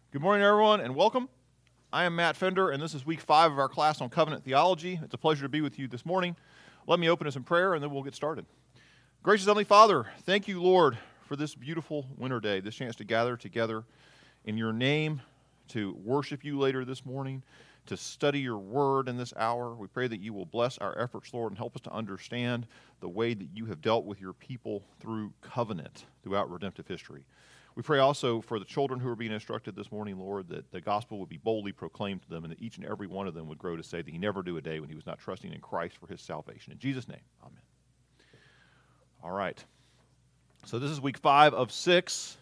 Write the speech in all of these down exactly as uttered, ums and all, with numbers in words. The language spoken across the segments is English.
Good morning, everyone, and welcome. I am Matt Fender, and this is week five of our class on covenant theology. It's a pleasure to be with you this morning. Let me open us in prayer, and then we'll get started. Gracious Heavenly Father, thank you, Lord, for this beautiful winter day, this chance to gather together in your name, to worship you later this morning, to study your word in this hour. We pray that you will bless our efforts, Lord, and help us to understand the way that you have dealt with your people through covenant throughout redemptive history. We pray also for the children who are being instructed this morning, Lord, that the gospel would be boldly proclaimed to them and that each and every one of them would grow to say that he never knew a day when he was not trusting in Christ for his salvation. In Jesus' name, amen. All right. So this is week five of six.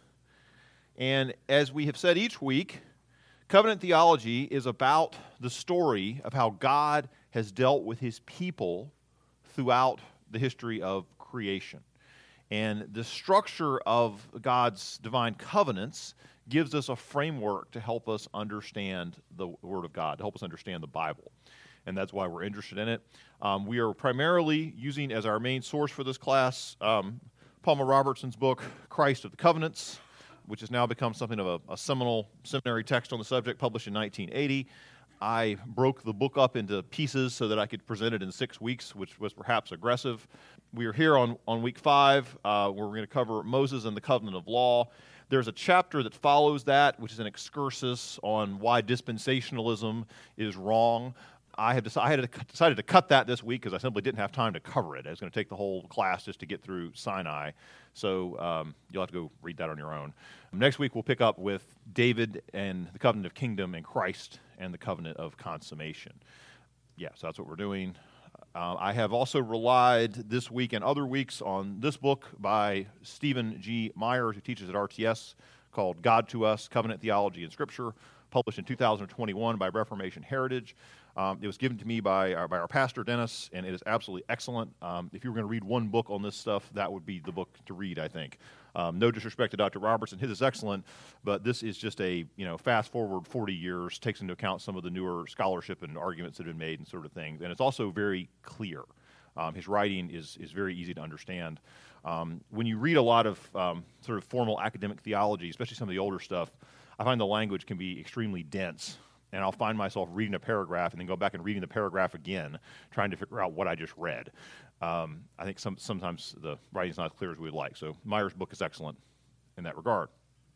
And as we have said each week, covenant theology is about the story of how God has dealt with his people throughout the history of creation. And the structure of God's divine covenants gives us a framework to help us understand the Word of God, to help us understand the Bible. And that's why we're interested in it. Um, we are primarily using as our main source for this class um, Palmer Robertson's book, Christ of the Covenants, which has now become something of a, a seminal seminary text on the subject, published in nineteen eighty. I broke the book up into pieces so that I could present it in six weeks, which was perhaps aggressive. We are here on, on week five, uh, where we're going to cover Moses and the covenant of law. There's a chapter that follows that, which is an excursus on why dispensationalism is wrong. I have decided, I had decided to cut that this week because I simply didn't have time to cover it. I was going to take the whole class just to get through Sinai. So um, you'll have to go read that on your own. Next week we'll pick up with David and the covenant of kingdom and Christ and the covenant of consummation. Yeah, so that's what we're doing. Uh, I have also relied this week and other weeks on this book by Stephen G. Myers, who teaches at R T S, called God to Us, Covenant Theology and Scripture, published in two thousand twenty-one by Reformation Heritage. Um, it was given to me by our, by our pastor, Dennis, and it is absolutely excellent. Um, if you were going to read one book on this stuff, that would be the book to read, I think. Um, no disrespect to Doctor Robertson, his is excellent, but this is just a, you know, fast forward forty years, takes into account some of the newer scholarship and arguments that have been made and sort of things, and it's also very clear. Um, his writing is is very easy to understand. Um, when you read a lot of um, sort of formal academic theology, especially some of the older stuff, I find the language can be extremely dense. And I'll find myself reading a paragraph and then go back and reading the paragraph again, trying to figure out what I just read. Um, I think some, sometimes the writing's not as clear as we would like. So Myers' book is excellent in that regard.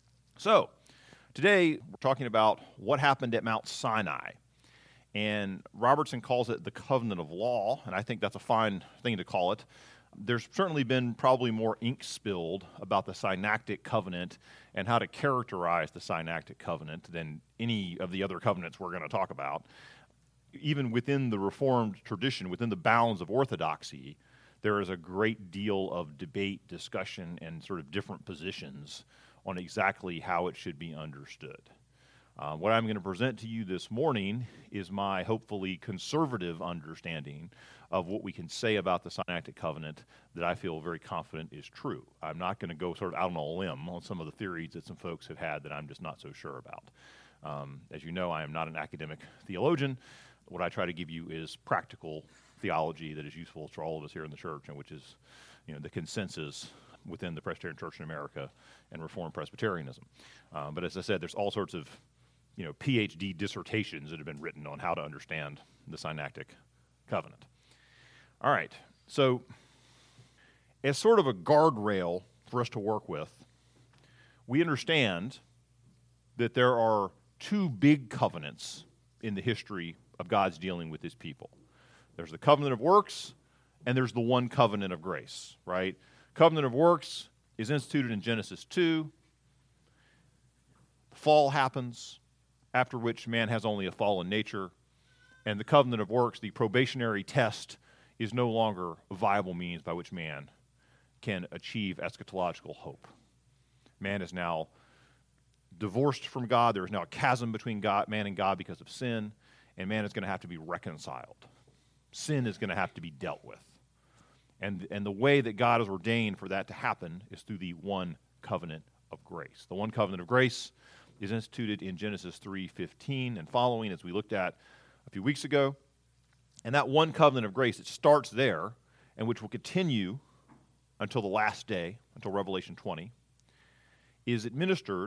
So today we're talking about what happened at Mount Sinai. And Robertson calls it the covenant of law, and I think that's a fine thing to call it. There's certainly been probably more ink spilled about the Sinaitic covenant and how to characterize the Sinaitic covenant than any of the other covenants we're going to talk about. Even within the Reformed tradition, within the bounds of orthodoxy, there is a great deal of debate, discussion, and sort of different positions on exactly how it should be understood. Uh, what I'm going to present to you this morning is my hopefully conservative understanding of what we can say about the Sinaitic covenant that I feel very confident is true. I'm not going to go sort of out on a limb on some of the theories that some folks have had that I'm just not so sure about. Um, as you know, I am not an academic theologian. What I try to give you is practical theology that is useful for all of us here in the church, and which is, you know, the consensus within the Presbyterian Church in America and Reformed Presbyterianism. Um, but as I said, there's all sorts of, you know, P H D dissertations that have been written on how to understand the Sinaitic covenant. All right, so as sort of a guardrail for us to work with, we understand that there are two big covenants in the history of God's dealing with his people. There's the covenant of works, and there's the one covenant of grace, right? Covenant of works is instituted in Genesis two. The fall happens, after which man has only a fallen nature, and the covenant of works, the probationary test, is no longer a viable means by which man can achieve eschatological hope. Man is now divorced from God. There is now a chasm between God, man and God because of sin, and man is going to have to be reconciled. Sin is going to have to be dealt with. And, and the way that God has ordained for that to happen is through the one covenant of grace. The one covenant of grace is instituted in Genesis three fifteen and following, as we looked at a few weeks ago. And that one covenant of grace, it starts there, and which will continue until the last day, until Revelation twenty, is administered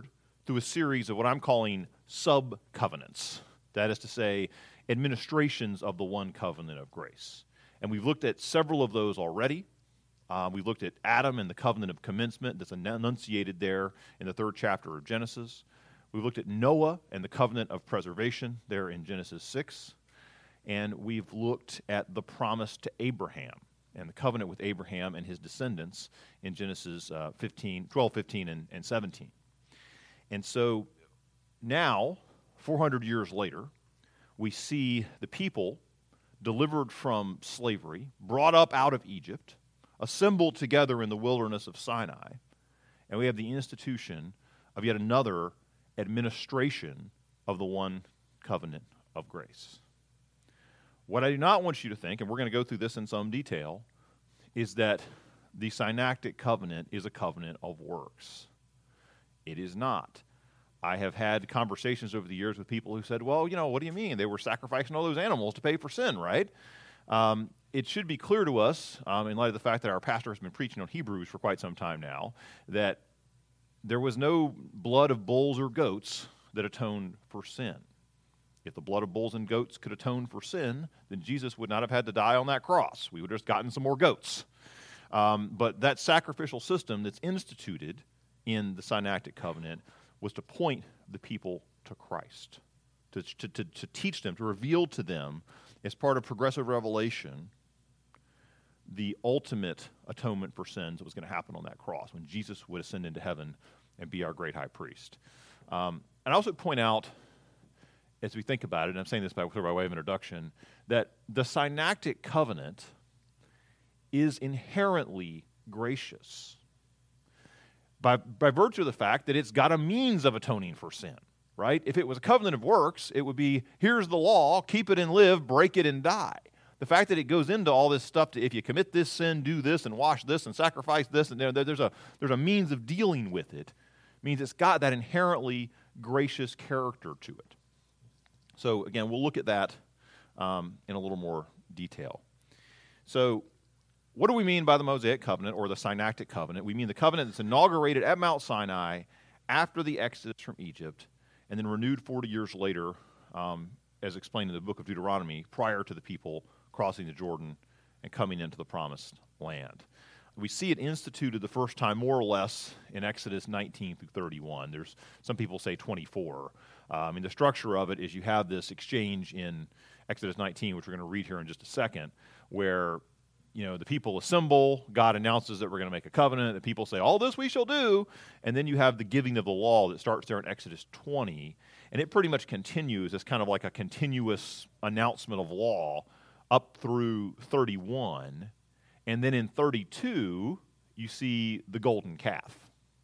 through a series of what I'm calling sub-covenants. That is to say, administrations of the one covenant of grace. And we've looked at several of those already. Uh, we've looked at Adam and the covenant of commencement that's enunciated there in the third chapter of Genesis. We've looked at Noah and the covenant of preservation there in Genesis six. And we've looked at the promise to Abraham and the covenant with Abraham and his descendants in Genesis uh, fifteen, twelve, fifteen, and, and seventeen. And so now, four hundred years later, we see the people delivered from slavery, brought up out of Egypt, assembled together in the wilderness of Sinai, and we have the institution of yet another administration of the one covenant of grace. What I do not want you to think, and we're going to go through this in some detail, is that the Sinaitic covenant is a covenant of works. It is not. I have had conversations over the years with people who said, well, you know, what do you mean? They were sacrificing all those animals to pay for sin, right? Um, it should be clear to us, um, in light of the fact that our pastor has been preaching on Hebrews for quite some time now, that there was no blood of bulls or goats that atoned for sin. If the blood of bulls and goats could atone for sin, then Jesus would not have had to die on that cross. We would have just gotten some more goats. Um, but that sacrificial system that's instituted in the Sinaitic covenant was to point the people to Christ, to, to, to, to teach them, to reveal to them, as part of progressive revelation, the ultimate atonement for sins that was going to happen on that cross when Jesus would ascend into heaven and be our great high priest. Um, and I also point out, as we think about it, and I'm saying this by, by way of introduction, that the Sinaitic covenant is inherently gracious by, by virtue of the fact that it's got a means of atoning for sin, right? If it was a covenant of works, it would be, here's the law, keep it and live, break it and die. The fact that it goes into all this stuff to, if you commit this sin, do this and wash this and sacrifice this, and there, there's a there's a means of dealing with it, means it's got that inherently gracious character to it. So again, we'll look at that um, in a little more detail. So what do we mean by the Mosaic covenant or the Sinaitic covenant? We mean the covenant that's inaugurated at Mount Sinai after the Exodus from Egypt and then renewed forty years later, um, as explained in the book of Deuteronomy, prior to the people crossing the Jordan and coming into the promised land. We see it instituted the first time more or less in Exodus nineteen through thirty-one. There's some people say twenty-four. Uh, I mean, the structure of it is you have this exchange in Exodus nineteen, which we're going to read here in just a second, where you know the people assemble, God announces that we're going to make a covenant, the people say, all this we shall do, and then you have the giving of the law that starts there in Exodus twenty, and it pretty much continues as kind of like a continuous announcement of law up through thirty-one. And then in thirty-two, you see the golden calf.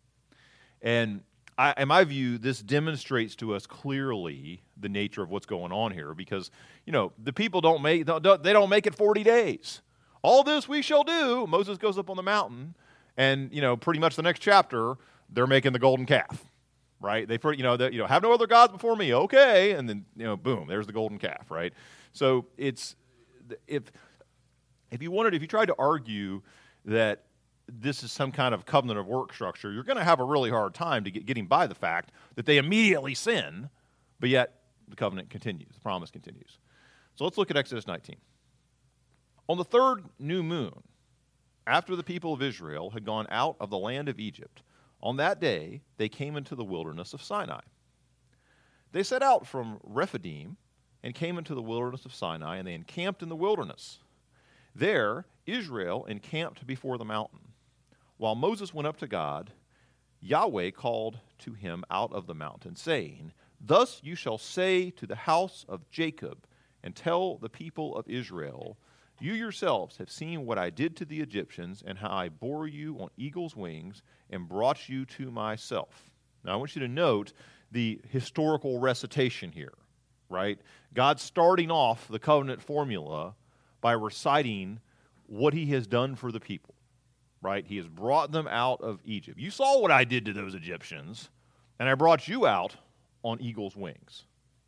And I, in my view, this demonstrates to us clearly the nature of what's going on here, because, you know, the people don't make, don't, they don't make it forty days. All this we shall do. Moses goes up on the mountain, and, you know, pretty much the next chapter, they're making the golden calf, right? They, you know, they, you know, have no other gods before me, okay, and then, you know, boom, there's the golden calf, right? So it's, if... If you wanted, if you tried to argue that this is some kind of covenant of work structure, you're going to have a really hard time to get getting by the fact that they immediately sin, but yet the covenant continues, the promise continues. So let's look at Exodus nineteen. On the third new moon, after the people of Israel had gone out of the land of Egypt, on that day they came into the wilderness of Sinai. They set out from Rephidim and came into the wilderness of Sinai, and they encamped in the wilderness. There, Israel encamped before the mountain. While Moses went up to God, Yahweh called to him out of the mountain, saying, Thus you shall say to the house of Jacob, and tell the people of Israel, You yourselves have seen what I did to the Egyptians, and how I bore you on eagle's wings, and brought you to myself. Now I want you to note the historical recitation here, right? God's starting off the covenant formula by reciting what he has done for the people, right? He has brought them out of Egypt. You saw what I did to those Egyptians, and I brought you out on eagle's wings.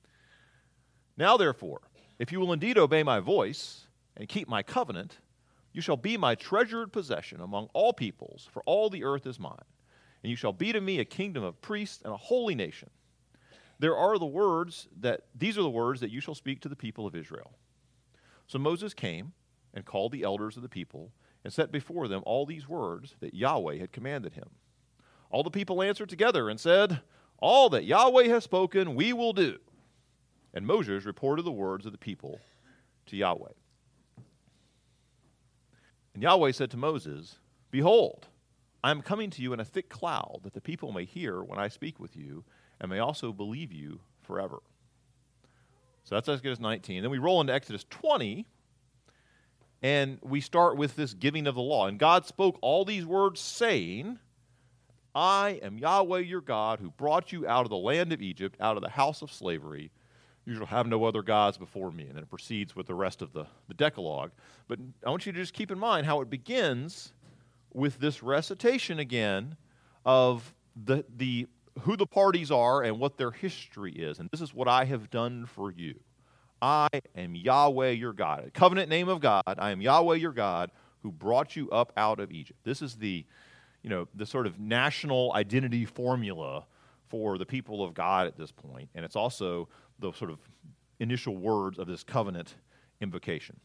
Now, therefore, if you will indeed obey my voice and keep my covenant, you shall be my treasured possession among all peoples, for all the earth is mine. and you shall be to me a kingdom of priests and a holy nation. There are the words that, these are the words that you shall speak to the people of Israel. So Moses came and called the elders of the people and set before them all these words that Yahweh had commanded him. All the people answered together and said, all that Yahweh has spoken, we will do. And Moses reported the words of the people to Yahweh. And Yahweh said to Moses, behold, I am coming to you in a thick cloud, that the people may hear when I speak with you, and may also believe you forever. So that's Exodus nineteen. Then we roll into Exodus twenty, and we start with this giving of the law. And God spoke all these words, saying, I am Yahweh your God, who brought you out of the land of Egypt, out of the house of slavery. You shall have no other gods before me. And then it proceeds with the rest of the, the Decalogue. But I want you to just keep in mind how it begins with this recitation again of the, the who the parties are and what their history is. And this is what I have done for you. I am Yahweh your God. A covenant name of God. I am Yahweh your God, who brought you up out of Egypt. This is the, you know, the sort of national identity formula for the people of God at this point. And it's also the sort of initial words of this covenant invocation.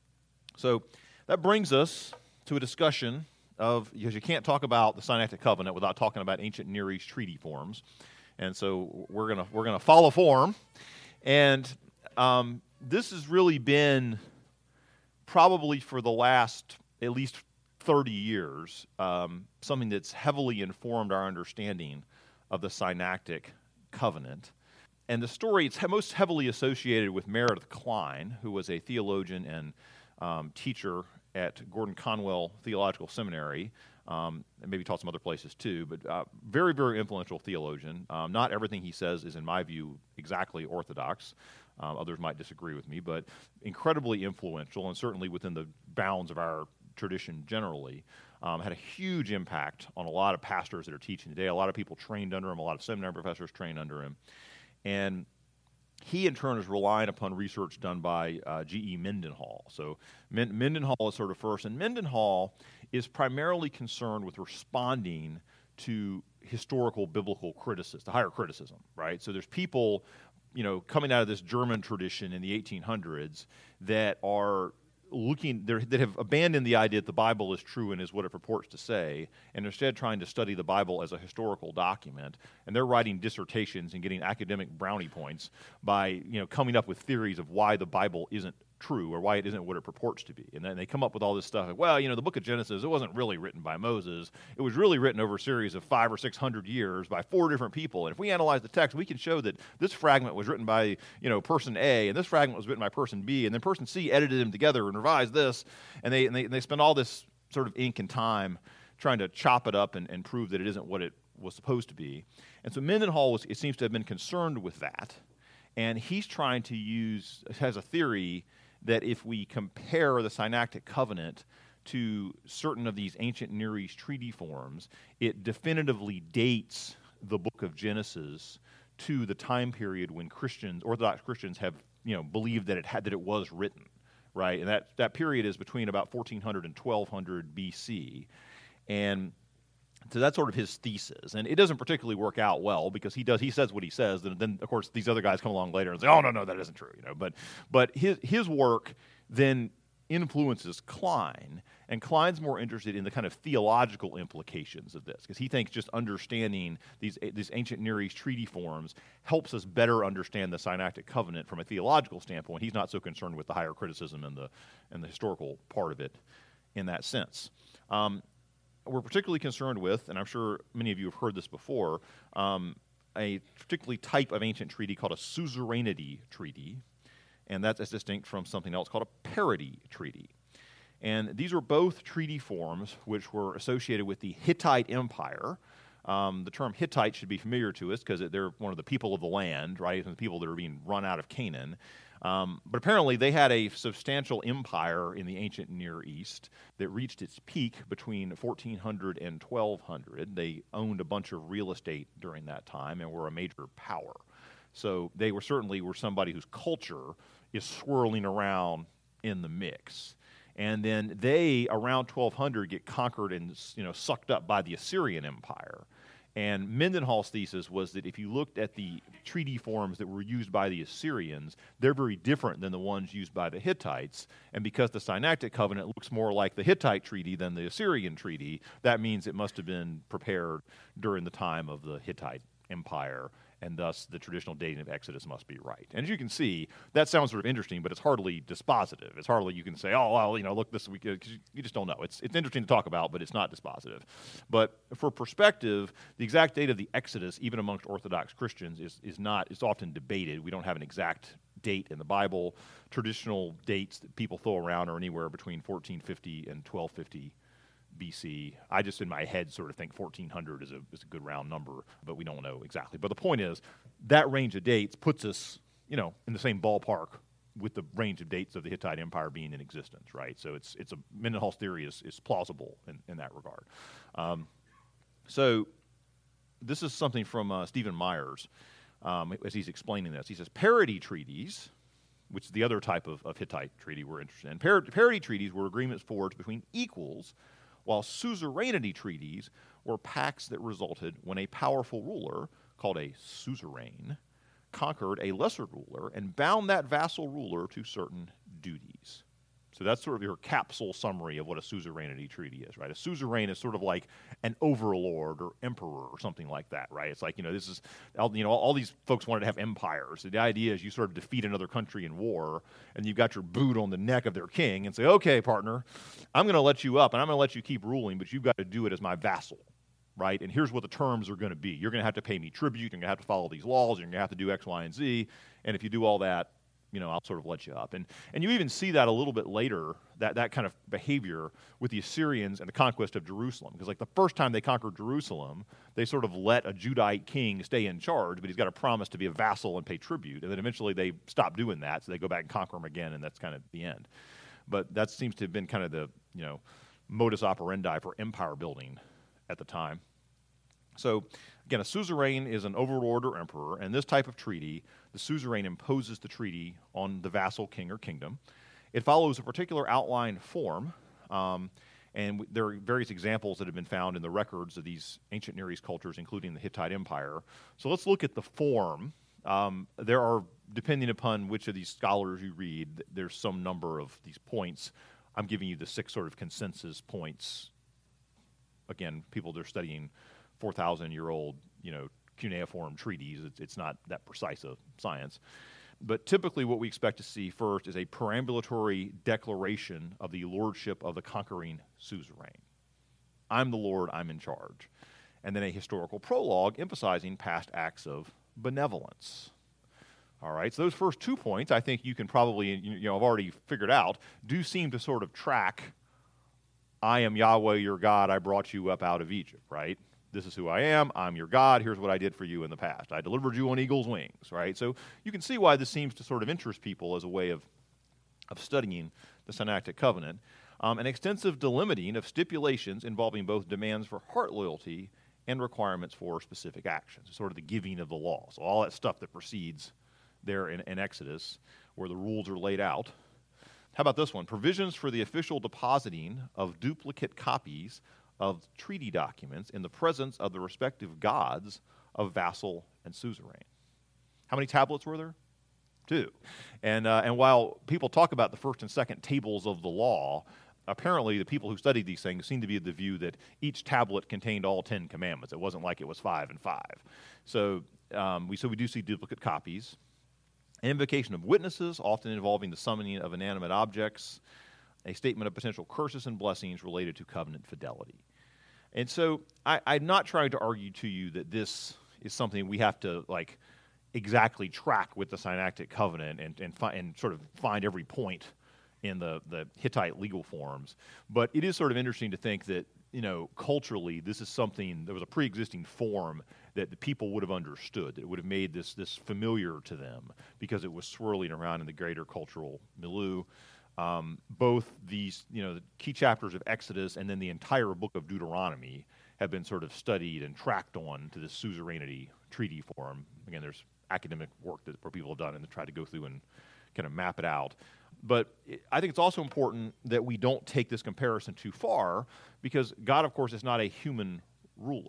So that brings us to a discussion of, because you can't talk about the Sinaitic covenant without talking about ancient Near East treaty forms. And so we're gonna we're gonna follow form. And um, this has really been probably for the last at least thirty years, um, something that's heavily informed our understanding of the Sinaitic covenant. And the story, it's most heavily associated with Meredith Kline, who was a theologian and um, teacher at Gordon Conwell Theological Seminary, um, and maybe taught some other places too, but uh, very, very influential theologian. Um, not everything he says is, in my view, exactly orthodox. Um, others might disagree with me, but incredibly influential, and certainly within the bounds of our tradition generally. Um, had a huge impact on a lot of pastors that are teaching today. A lot of people trained under him, a lot of seminary professors trained under him. And he, in turn, is relying upon research done by uh, G E Mendenhall. So Men- Mendenhall is sort of first, and Mendenhall is primarily concerned with responding to historical biblical criticism, to higher criticism, right? So there's people, you know, coming out of this German tradition in the eighteen hundreds that are looking, that have abandoned the idea that the Bible is true and is what it purports to say, and instead trying to study the Bible as a historical document. And they're writing dissertations and getting academic brownie points by, you know, coming up with theories of why the Bible isn't true or why it isn't what it purports to be. And then they come up with all this stuff like, well, you know, the book of Genesis, it wasn't really written by Moses. It was really written over a series of five or six hundred years by four different people. And if we analyze the text, we can show that this fragment was written by, you know, person A, and this fragment was written by person B, and then person C edited them together and revised this. And they and they, and they spend all this sort of ink and time trying to chop it up and, and prove that it isn't what it was supposed to be. And so Mendenhall, was, it seems to have been concerned with that. And he's trying to use, has a theory that if we compare the Sinaitic covenant to certain of these ancient Near East treaty forms, it definitively dates the book of Genesis to the time period when Christians, Orthodox Christians, have, you know, believed that it had that it was written, right? And that, that period is between about fourteen hundred and twelve hundred B C. And so that's sort of his thesis, and it doesn't particularly work out well because he does he says what he says, and then of course these other guys come along later and say, "Oh no, no, that isn't true," you know. But but his his work then influences Kline, and Kline's more interested in the kind of theological implications of this because he thinks just understanding these these ancient Near East treaty forms helps us better understand the Sinaitic covenant from a theological standpoint. He's not so concerned with the higher criticism and the and the historical part of it in that sense. Um, We're particularly concerned with, and I'm sure many of you have heard this before, um, a particularly type of ancient treaty called a suzerainty treaty, and that's as distinct from something else called a parity treaty. And these are both treaty forms which were associated with the Hittite Empire. Um, the term Hittite should be familiar to us because they're one of the people of the land, right, and the people that are being run out of Canaan. Um, but apparently they had a substantial empire in the ancient Near East that reached its peak between fourteen hundred and twelve hundred. They owned a bunch of real estate during that time and were a major power. So they were certainly were somebody whose culture is swirling around in the mix. And then they, around twelve hundred, get conquered and, you know, sucked up by the Assyrian Empire. And Mendenhall's thesis was that if you looked at the treaty forms that were used by the Assyrians, they're very different than the ones used by the Hittites. And because the Sinaitic covenant looks more like the Hittite treaty than the Assyrian treaty, that means it must have been prepared during the time of the Hittite Empire, and thus the traditional dating of Exodus must be right. And as you can see, that sounds sort of interesting, but it's hardly dispositive. It's hardly you can say, oh, well, you know, look, this week, because you just don't know. It's it's interesting to talk about, but it's not dispositive. But for perspective, the exact date of the Exodus, even amongst Orthodox Christians, is is not. It's often debated. We don't have an exact date in the Bible. Traditional dates that people throw around are anywhere between fourteen fifty and twelve fifty B C. I just in my head sort of think fourteen hundred is a is a good round number, but we don't know exactly. But the point is, that range of dates puts us, you know, in the same ballpark with the range of dates of the Hittite Empire being in existence, right? So it's it's a Mendenhall's theory is is plausible in, in that regard. Um, so this is something from uh, Stephen Myers um, as he's explaining this. He says parity treaties, which is the other type of, of Hittite treaty we're interested in. Par- parity treaties were agreements forged between equals, while suzerainty treaties were pacts that resulted when a powerful ruler, called a suzerain, conquered a lesser ruler and bound that vassal ruler to certain duties. So that's sort of your capsule summary of what a suzerainty treaty is, right? A suzerain is sort of like an overlord or emperor or something like that, right? It's like, you know, this is, you know, all these folks wanted to have empires. So the idea is you sort of defeat another country in war, and you've got your boot on the neck of their king and say, okay, partner, I'm going to let you up, and I'm going to let you keep ruling, but you've got to do it as my vassal, right? And here's what the terms are going to be. You're going to have to pay me tribute, you're going to have to follow these laws, you're going to have to do X, Y, and Z, and if you do all that, you know, I'll sort of let you up. And and you even see that a little bit later, that, that kind of behavior with the Assyrians and the conquest of Jerusalem. Because like the first time they conquered Jerusalem, they sort of let a Judite king stay in charge, but he's got a promise to be a vassal and pay tribute. And then eventually they stop doing that, so they go back and conquer him again, and that's kind of the end. But that seems to have been kind of the, you know, modus operandi for empire building at the time. So, again, a suzerain is an overlord or emperor, and this type of treaty, the suzerain imposes the treaty on the vassal king or kingdom. It follows a particular outline form, um, and w- there are various examples that have been found in the records of these ancient Near East cultures, including the Hittite Empire. So let's look at the form. Um, there are, depending upon which of these scholars you read, there's some number of these points. I'm giving you the six sort of consensus points. Again, people that are studying four thousand year old, you know, cuneiform treaties. It's, it's not that precise a science. But typically what we expect to see first is a perambulatory declaration of the lordship of the conquering suzerain. I'm the Lord, I'm in charge. And then a historical prologue emphasizing past acts of benevolence. All right, so those first two points, I think you can probably, you know, I've already figured out, do seem to sort of track, I am Yahweh your God, I brought you up out of Egypt, right? This is who I am, I'm your God, here's what I did for you in the past. I delivered you on eagle's wings, right? So you can see why this seems to sort of interest people as a way of, of studying the Sinaitic covenant. Um, an extensive delimiting of stipulations involving both demands for heart loyalty and requirements for specific actions, sort of the giving of the law. So all that stuff that precedes there in, in Exodus, where the rules are laid out. How about this one? Provisions for the official depositing of duplicate copies of treaty documents in the presence of the respective gods of vassal and suzerain. How many tablets were there? Two. And, uh, and while people talk about the first and second tables of the law, apparently the people who studied these things seem to be of the view that each tablet contained all Ten Commandments. It wasn't like it was five and five. So um, we so we do see duplicate copies. An invocation of witnesses, often involving the summoning of inanimate objects, a statement of potential curses and blessings related to covenant fidelity. And so I, I'm not trying to argue to you that this is something we have to like exactly track with the Sinaitic covenant and and, fi- and sort of find every point in the, the Hittite legal forms. But it is sort of interesting to think that, you know, culturally this is something, there was a pre-existing form that the people would have understood, that it would have made this this familiar to them because it was swirling around in the greater cultural milieu. Um, both these, you know, the key chapters of Exodus and then the entire book of Deuteronomy have been sort of studied and tracked on to this suzerainty treaty form. Again, there's academic work that where people have done and they try to go through and kind of map it out. But I think it's also important that we don't take this comparison too far because God, of course, is not a human ruler.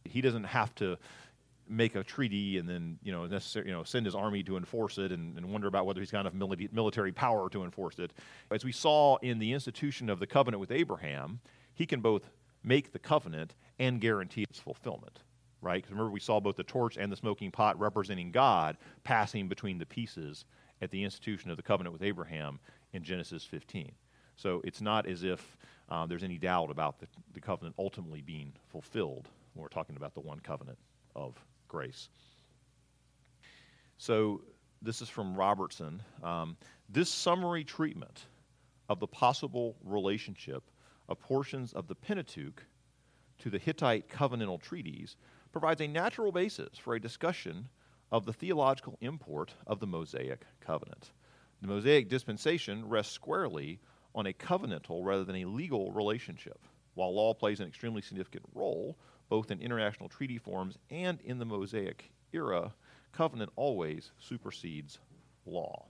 He doesn't have to make a treaty and then, you know, necessarily, you know, send his army to enforce it and, and wonder about whether he's got enough mili- military power to enforce it. As we saw in the institution of the covenant with Abraham, he can both make the covenant and guarantee its fulfillment, right? Because remember, we saw both the torch and the smoking pot representing God passing between the pieces at the institution of the covenant with Abraham in Genesis fifteen. So it's not as if um, there's any doubt about the, the covenant ultimately being fulfilled when we're talking about the one covenant of grace. So this is from Robertson. Um, this summary treatment of the possible relationship of portions of the Pentateuch to the Hittite covenantal treaties provides a natural basis for a discussion of the theological import of the Mosaic covenant. The Mosaic dispensation rests squarely on a covenantal rather than a legal relationship. While law plays an extremely significant role, both in international treaty forms and in the Mosaic era, covenant always supersedes law.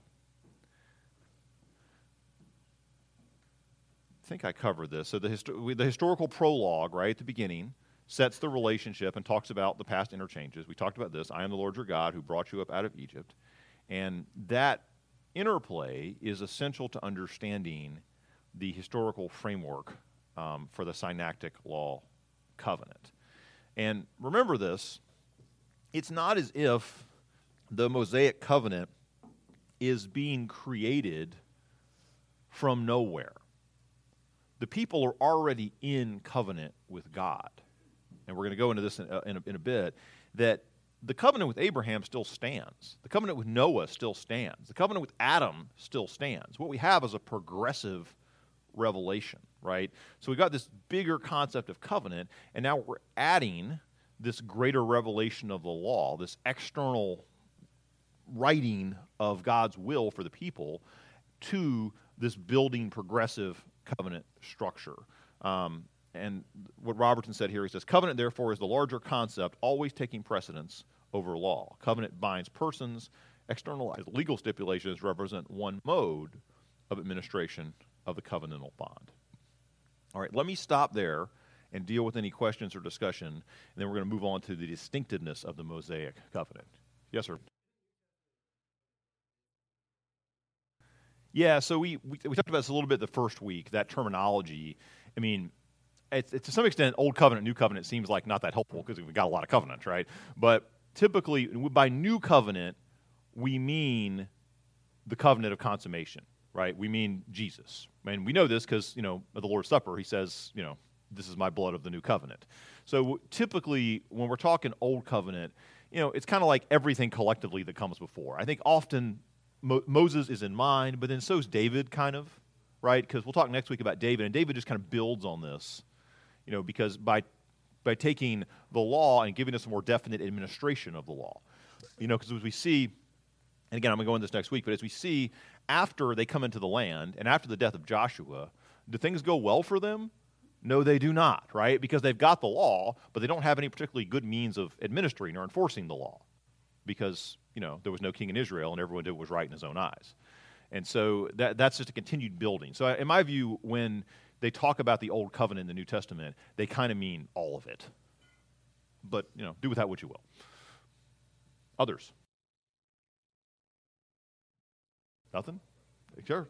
I think I covered this. So the, histo- the historical prologue, right at the beginning, sets the relationship and talks about the past interchanges. We talked about this. I am the Lord your God who brought you up out of Egypt. And that interplay is essential to understanding the historical framework um, for the Sinaitic law covenant. And remember this, it's not as if the Mosaic covenant is being created from nowhere. The people are already in covenant with God. And we're going to go into this in a, in, a, in a bit, that the covenant with Abraham still stands. The covenant with Noah still stands. The covenant with Adam still stands. What we have is a progressive revelation, right? So we've got this bigger concept of covenant, and now we're adding this greater revelation of the law, this external writing of God's will for the people to this building progressive covenant structure. Um, and what Robertson said here, he says, covenant, therefore, is the larger concept, always taking precedence over law. Covenant binds persons. Externalized legal stipulations represent one mode of administration of the covenantal bond. All right, let me stop there and deal with any questions or discussion, and then we're going to move on to the distinctiveness of the Mosaic covenant. Yes, sir? Yeah, so we, we, we talked about this a little bit the first week, that terminology. I mean, it's, it's to some extent, Old Covenant, New Covenant seems like not that helpful because we've got a lot of covenants, right? But typically, by New Covenant, we mean the covenant of consummation, right? We mean Jesus. And we know this because, you know, at the Lord's Supper, he says, you know, this is my blood of the new covenant. So typically, when we're talking Old Covenant, you know, it's kind of like everything collectively that comes before. I think often Mo- Moses is in mind, but then so is David, kind of, right? Because we'll talk next week about David, and David just kind of builds on this, you know, because by by taking the law and giving us a more definite administration of the law, you know, because as we see, and again, I'm going to go into this next week, but as we see, after they come into the land and after the death of Joshua, do things go well for them? No, they do not, right? Because they've got the law, but they don't have any particularly good means of administering or enforcing the law because, you know, there was no king in Israel and everyone did what was right in his own eyes. And so that that's just a continued building. So in my view, when they talk about the Old Covenant in the New Testament, they kind of mean all of it. But, you know, do with that what you will. Others? Nothing? Sure.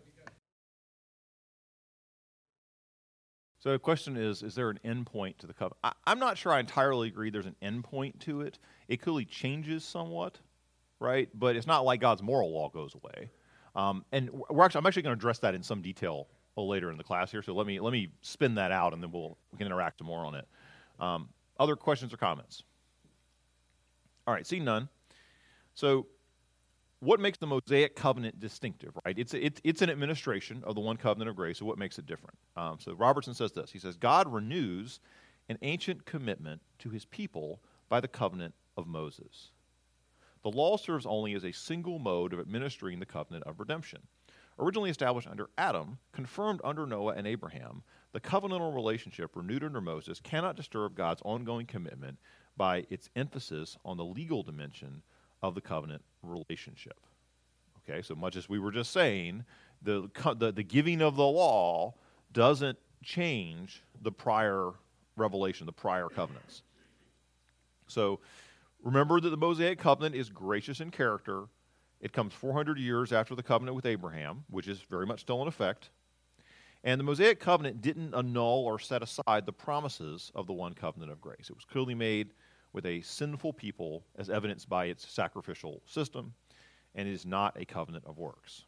So the question is, is there an end point to the covenant? I, I'm not sure I entirely agree there's an end point to it. It clearly changes somewhat, right? But it's not like God's moral law goes away. Um, and we're actually, I'm actually going to address that in some detail later in the class here. So let me let me spin that out, and then we'll we can interact some more on it. Um, other questions or comments? All right, seeing none. So what makes the Mosaic covenant distinctive, right? It's, it's, it's an administration of the one covenant of grace, so what makes it different? Um, so Robertson says this. He says, God renews an ancient commitment to his people by the covenant of Moses. The law serves only as a single mode of administering the covenant of redemption. Originally established under Adam, confirmed under Noah and Abraham, the covenantal relationship renewed under Moses cannot disturb God's ongoing commitment by its emphasis on the legal dimension of the covenant relationship. Okay, so much as we were just saying, the, the, the giving of the law doesn't change the prior revelation, the prior covenants. So remember that the Mosaic covenant is gracious in character. It comes four hundred years after the covenant with Abraham, which is very much still in effect. And the Mosaic covenant didn't annul or set aside the promises of the one covenant of grace. It was clearly made with a sinful people, as evidenced by its sacrificial system, and it is not a covenant of works.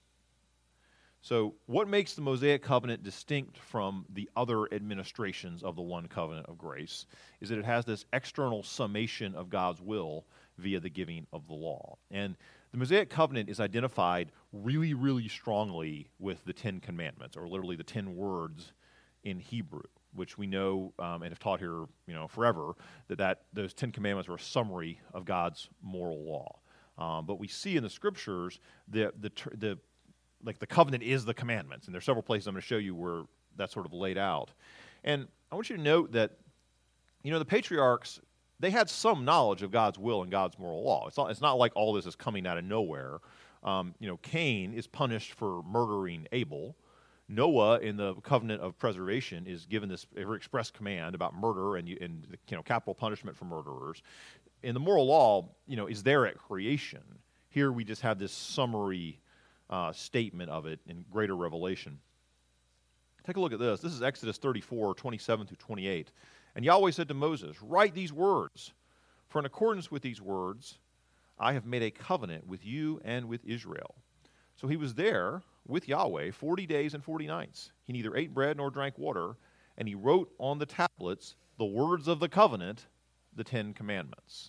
So what makes the Mosaic covenant distinct from the other administrations of the one covenant of grace is that it has this external summation of God's will via the giving of the law. And the Mosaic covenant is identified really, really strongly with the Ten Commandments, or literally the ten words in Hebrew, which we know um, and have taught here, you know, forever, that, that those Ten Commandments are a summary of God's moral law. Um, but we see in the Scriptures the the the like the covenant is the commandments, and there's several places I'm going to show you where that's sort of laid out. And I want you to note that, you know, the patriarchs, they had some knowledge of God's will and God's moral law. It's not, it's not like all this is coming out of nowhere. Um, you know, Cain is punished for murdering Abel. Noah, in the covenant of preservation, is given this express command about murder and, and you know, capital punishment for murderers. And the moral law, you know, is there at creation. Here we just have this summary uh, statement of it in greater revelation. Take a look at this. This is Exodus thirty-four, twenty-seven through twenty-eight. And Yahweh said to Moses, "Write these words, for in accordance with these words, I have made a covenant with you and with Israel." So he was there with Yahweh forty days and forty nights. He neither ate bread nor drank water, and he wrote on the tablets the words of the covenant, the Ten Commandments.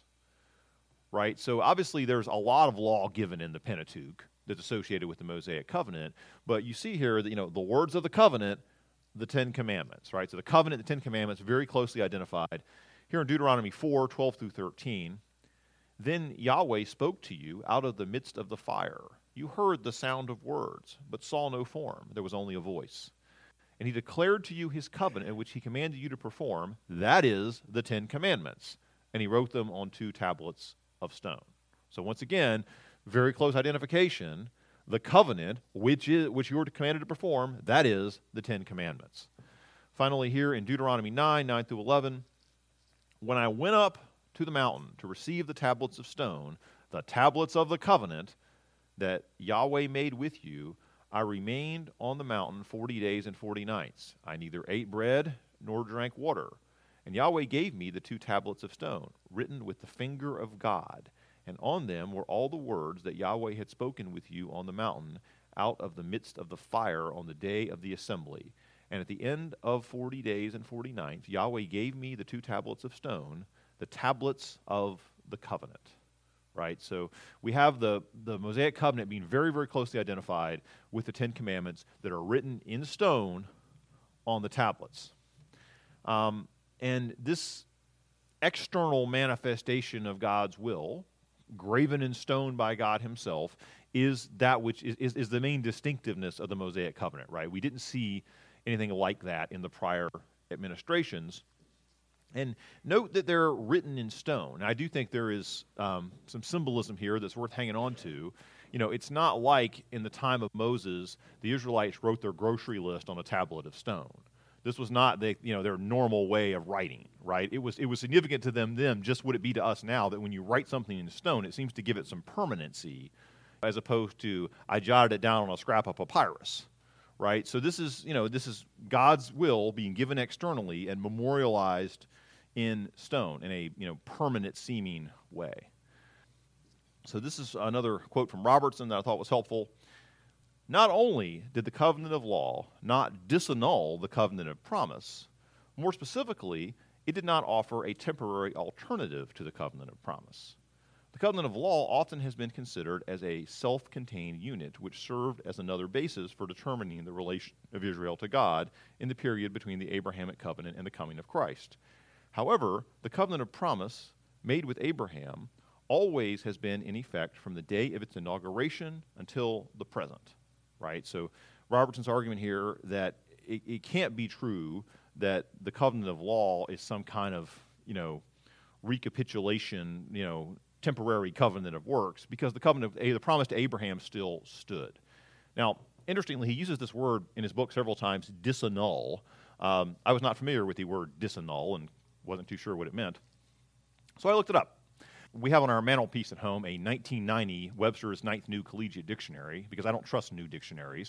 Right? So obviously there's a lot of law given in the Pentateuch that's associated with the Mosaic covenant, but you see here that, you know, the words of the covenant, the Ten Commandments, right? So the covenant, the Ten Commandments, very closely identified. Here in Deuteronomy four, twelve through thirteen, "Then Yahweh spoke to you out of the midst of the fire. You heard the sound of words, but saw no form. There was only a voice. And he declared to you his covenant, which he commanded you to perform. That is the Ten Commandments. And he wrote them on two tablets of stone." So once again, very close identification. The covenant, which is which you were commanded to perform, that is the Ten Commandments. Finally, here in Deuteronomy nine, nine through eleven, "When I went up to the mountain to receive the tablets of stone, the tablets of the covenant that Yahweh made with you, I remained on the mountain forty days and forty nights. I neither ate bread nor drank water. And Yahweh gave me the two tablets of stone, written with the finger of God. And on them were all the words that Yahweh had spoken with you on the mountain out of the midst of the fire on the day of the assembly. And at the end of forty days and forty nights, Yahweh gave me the two tablets of stone, the tablets of the covenant." Right? So we have the, the Mosaic covenant being very, very closely identified with the Ten Commandments that are written in stone on the tablets. Um, and this external manifestation of God's will, graven in stone by God himself, is that which is, is, is the main distinctiveness of the Mosaic covenant, right? We didn't see anything like that in the prior administrations. And note that they're written in stone. I do think there is um, some symbolism here that's worth hanging on to. You know, it's not like in the time of Moses, the Israelites wrote their grocery list on a tablet of stone. This was not the, you know, their normal way of writing, right? It was it was significant to them then, just would it be to us now, that when you write something in stone, it seems to give it some permanency, as opposed to, I jotted it down on a scrap of papyrus, right? So this is, you know, this is God's will being given externally and memorialized in stone in a, you know, permanent seeming way. So this is another quote from Robertson that I thought was helpful. "Not only did the covenant of law not disannul the covenant of promise, more specifically, it did not offer a temporary alternative to the covenant of promise. The covenant of law often has been considered as a self-contained unit which served as another basis for determining the relation of Israel to God in the period between the Abrahamic covenant and the coming of Christ. However, the covenant of promise made with Abraham always has been in effect from the day of its inauguration until the present." Right? So Robertson's argument here that it, it can't be true that the covenant of law is some kind of, you know, recapitulation, you know, temporary covenant of works, because the covenant of the promise to Abraham still stood. Now, interestingly, he uses this word in his book several times, disannul. Um, I was not familiar with the word disannul and wasn't too sure what it meant. So I looked it up. We have on our mantelpiece at home a nineteen ninety Webster's Ninth New Collegiate Dictionary, because I don't trust new dictionaries.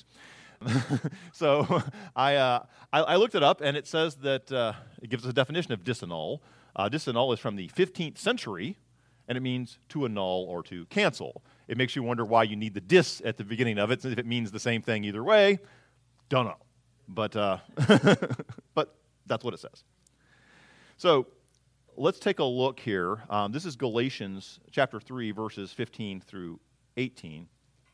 so I, uh, I I looked it up, and it says that uh, it gives us a definition of disannul. Uh, disannul is from the fifteenth century, and it means to annul or to cancel. It makes you wonder why you need the dis at the beginning of it, if it means the same thing either way. Don't know, but uh, but that's what it says. So let's take a look here. Um, this is Galatians chapter three, verses fifteen through eighteen.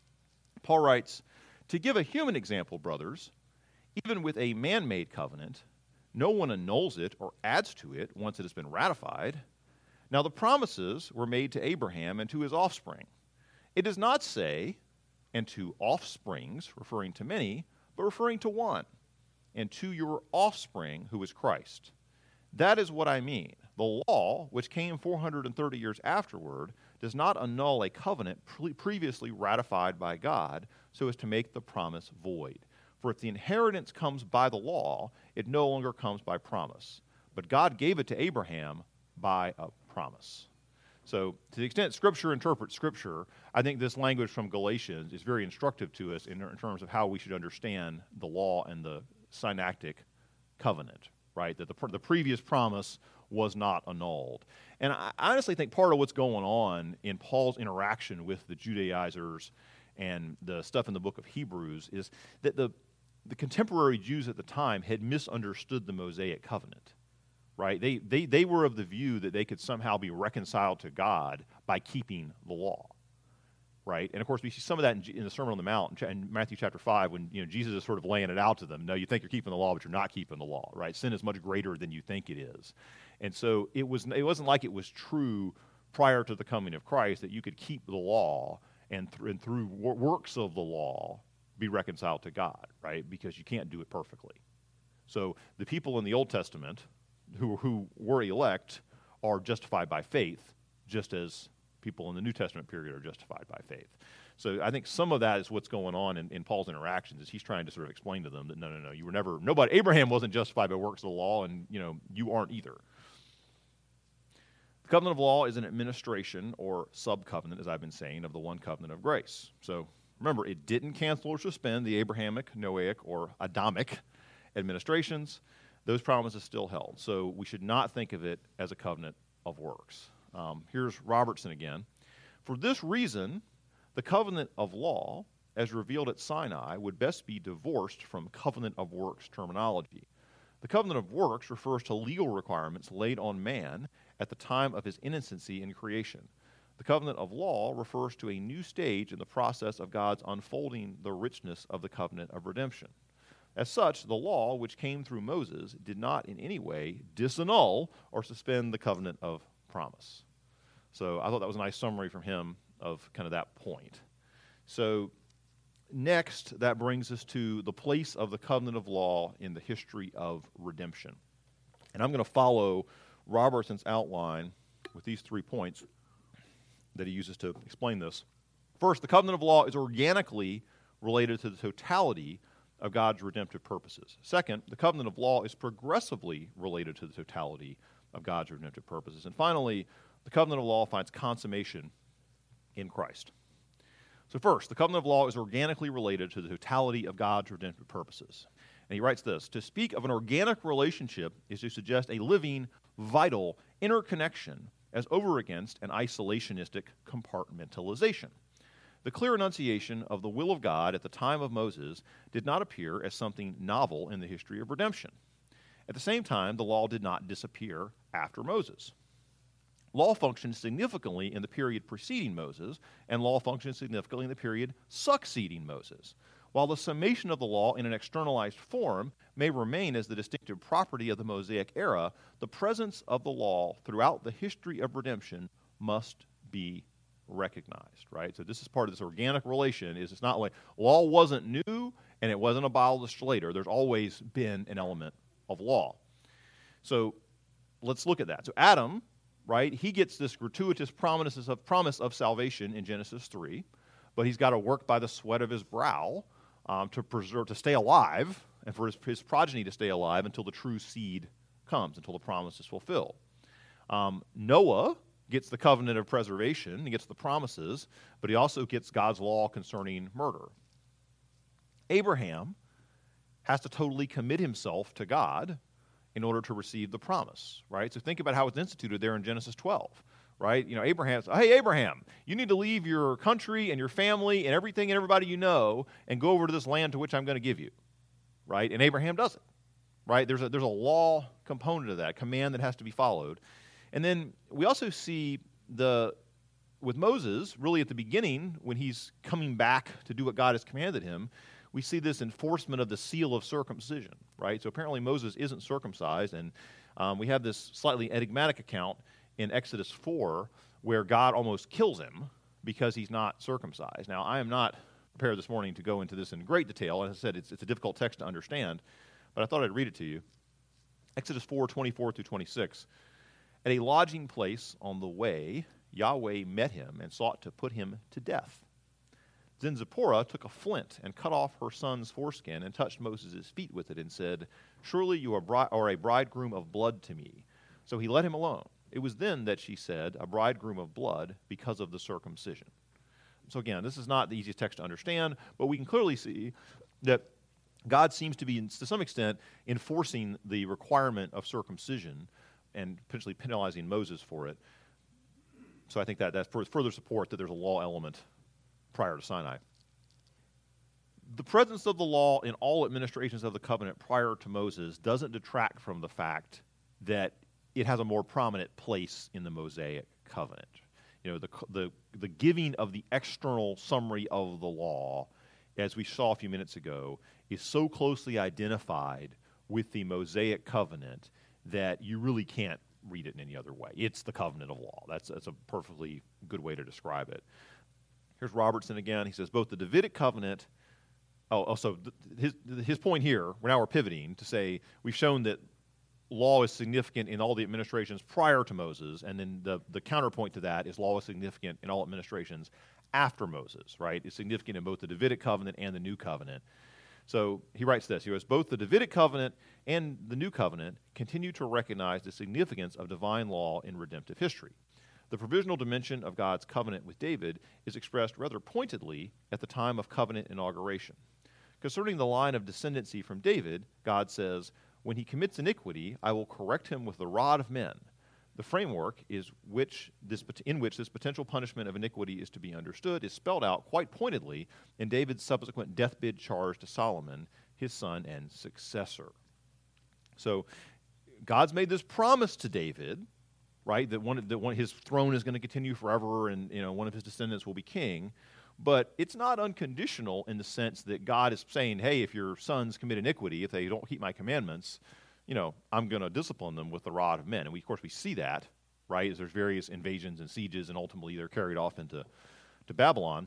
Paul writes, "To give a human example, brothers, even with a man-made covenant, no one annuls it or adds to it once it has been ratified. Now the promises were made to Abraham and to his offspring. It does not say, and to offsprings, referring to many, but referring to one, and to your offspring, who is Christ. That is what I mean. The law, which came four hundred thirty years afterward, does not annul a covenant pre- previously ratified by God so as to make the promise void. For if the inheritance comes by the law, it no longer comes by promise. But God gave it to Abraham by a promise." So to the extent Scripture interprets Scripture, I think this language from Galatians is very instructive to us in, in terms of how we should understand the law and the synecdoche covenant, right? That the, the previous promise was not annulled. And I honestly think part of what's going on in Paul's interaction with the Judaizers and the stuff in the book of Hebrews is that the, the contemporary Jews at the time had misunderstood the Mosaic covenant. Right? They, they, they were of the view that they could somehow be reconciled to God by keeping the law. Right? And of course, we see some of that in, in the Sermon on the Mount in Matthew chapter five, when you know Jesus is sort of laying it out to them. No, you think you're keeping the law, but you're not keeping the law. Right? Sin is much greater than you think it is. And so it, was, it wasn't like it was true prior to the coming of Christ that you could keep the law and, th- and through wor- works of the law be reconciled to God. Right? Because you can't do it perfectly. So the people in the Old Testament who who were elect are justified by faith, just as people in the New Testament period are justified by faith. So I think some of that is what's going on in, in Paul's interactions, is he's trying to sort of explain to them that no, no, no, you were never, nobody, Abraham wasn't justified by works of the law, and you know, you aren't either. The covenant of law is an administration or sub-covenant, as I've been saying, of the one covenant of grace. So remember, it didn't cancel or suspend the Abrahamic, Noahic, or Adamic administrations. Those promises still held. So we should not think of it as a covenant of works. Um, here's Robertson again. "For this reason, the covenant of law, as revealed at Sinai, would best be divorced from covenant of works terminology. The covenant of works refers to legal requirements laid on man at the time of his innocency in creation. The covenant of law refers to a new stage in the process of God's unfolding the richness of the covenant of redemption. As such, the law, which came through Moses, did not in any way disannul or suspend the covenant of promise." So I thought that was a nice summary from him of kind of that point. So next, that brings us to the place of the covenant of law in the history of redemption. And I'm going to follow Robertson's outline with these three points that he uses to explain this. First, the covenant of law is organically related to the totality of God's redemptive purposes. Second, the covenant of law is progressively related to the totality of God's redemptive purposes. And finally, the covenant of law finds consummation in Christ. So first, the covenant of law is organically related to the totality of God's redemptive purposes. And he writes this: "To speak of an organic relationship is to suggest a living, vital interconnection as over against an isolationistic compartmentalization. The clear enunciation of the will of God at the time of Moses did not appear as something novel in the history of redemption. At the same time, the law did not disappear after Moses. Law functioned significantly in the period preceding Moses, and law functioned significantly in the period succeeding Moses. While the summation of the law in an externalized form may remain as the distinctive property of the Mosaic era, the presence of the law throughout the history of redemption must be recognized," right? So this is part of this organic relation. Is it's not like law wasn't new and it wasn't abolished later. There's always been an element of law. So let's look at that. So Adam, right, he gets this gratuitous promises of promise of salvation in Genesis three, but he's got to work by the sweat of his brow um, to preserve, to stay alive, and for his, his progeny to stay alive until the true seed comes, until the promise is fulfilled. Um, Noah gets the covenant of preservation, he gets the promises, but he also gets God's law concerning murder. Abraham has to totally commit himself to God in order to receive the promise, right? So think about how it's instituted there in Genesis twelve, right? You know, Abraham says, hey, Abraham, you need to leave your country and your family and everything and everybody you know and go over to this land to which I'm going to give you, right? And Abraham does it, right? There's a, there's a law component of that, command that has to be followed. And then we also see the, with Moses, really at the beginning, when he's coming back to do what God has commanded him, we see this enforcement of the seal of circumcision, right? So apparently Moses isn't circumcised, and um, we have this slightly enigmatic account in Exodus four where God almost kills him because he's not circumcised. Now, I am not prepared this morning to go into this in great detail. As I said, it's, it's a difficult text to understand, but I thought I'd read it to you. Exodus four, twenty-four through twenty-six. At a lodging place on the way, Yahweh met him and sought to put him to death. Then Zipporah took a flint and cut off her son's foreskin and touched Moses' feet with it and said, surely you are, bri- are a bridegroom of blood to me. So he let him alone. It was then that she said, a bridegroom of blood because of the circumcision. So again, this is not the easiest text to understand, but we can clearly see that God seems to be, to some extent, enforcing the requirement of circumcision and potentially penalizing Moses for it. So I think that that's further support that there's a law element prior to Sinai. The presence of the law in all administrations of the covenant prior to Moses doesn't detract from the fact that it has a more prominent place in the Mosaic covenant. You know, the, the, the giving of the external summary of the law, as we saw a few minutes ago, is so closely identified with the Mosaic covenant that you really can't read it in any other way. It's the covenant of law. That's, that's a perfectly good way to describe it. Here's Robertson again. He says, both the Davidic covenant, oh, also his, his point here, now we're pivoting to say we've shown that law is significant in all the administrations prior to Moses, and then the, the counterpoint to that is law is significant in all administrations after Moses, right? It's significant in both the Davidic covenant and the New Covenant. So he writes this. He goes, both the Davidic covenant and the New Covenant continue to recognize the significance of divine law in redemptive history. The provisional dimension of God's covenant with David is expressed rather pointedly at the time of covenant inauguration. Concerning the line of descendancy from David, God says, when he commits iniquity, I will correct him with the rod of men. The framework is which this, in which this potential punishment of iniquity is to be understood is spelled out quite pointedly in David's subsequent deathbed charge to Solomon, his son and successor. So God's made this promise to David, right, that one, that one his throne is going to continue forever and, you know, one of his descendants will be king. But it's not unconditional in the sense that God is saying, hey, if your sons commit iniquity, if they don't keep my commandments, you know, I'm going to discipline them with the rod of men. And we, of course, we see that, right, as there's various invasions and sieges, and ultimately they're carried off into to Babylon.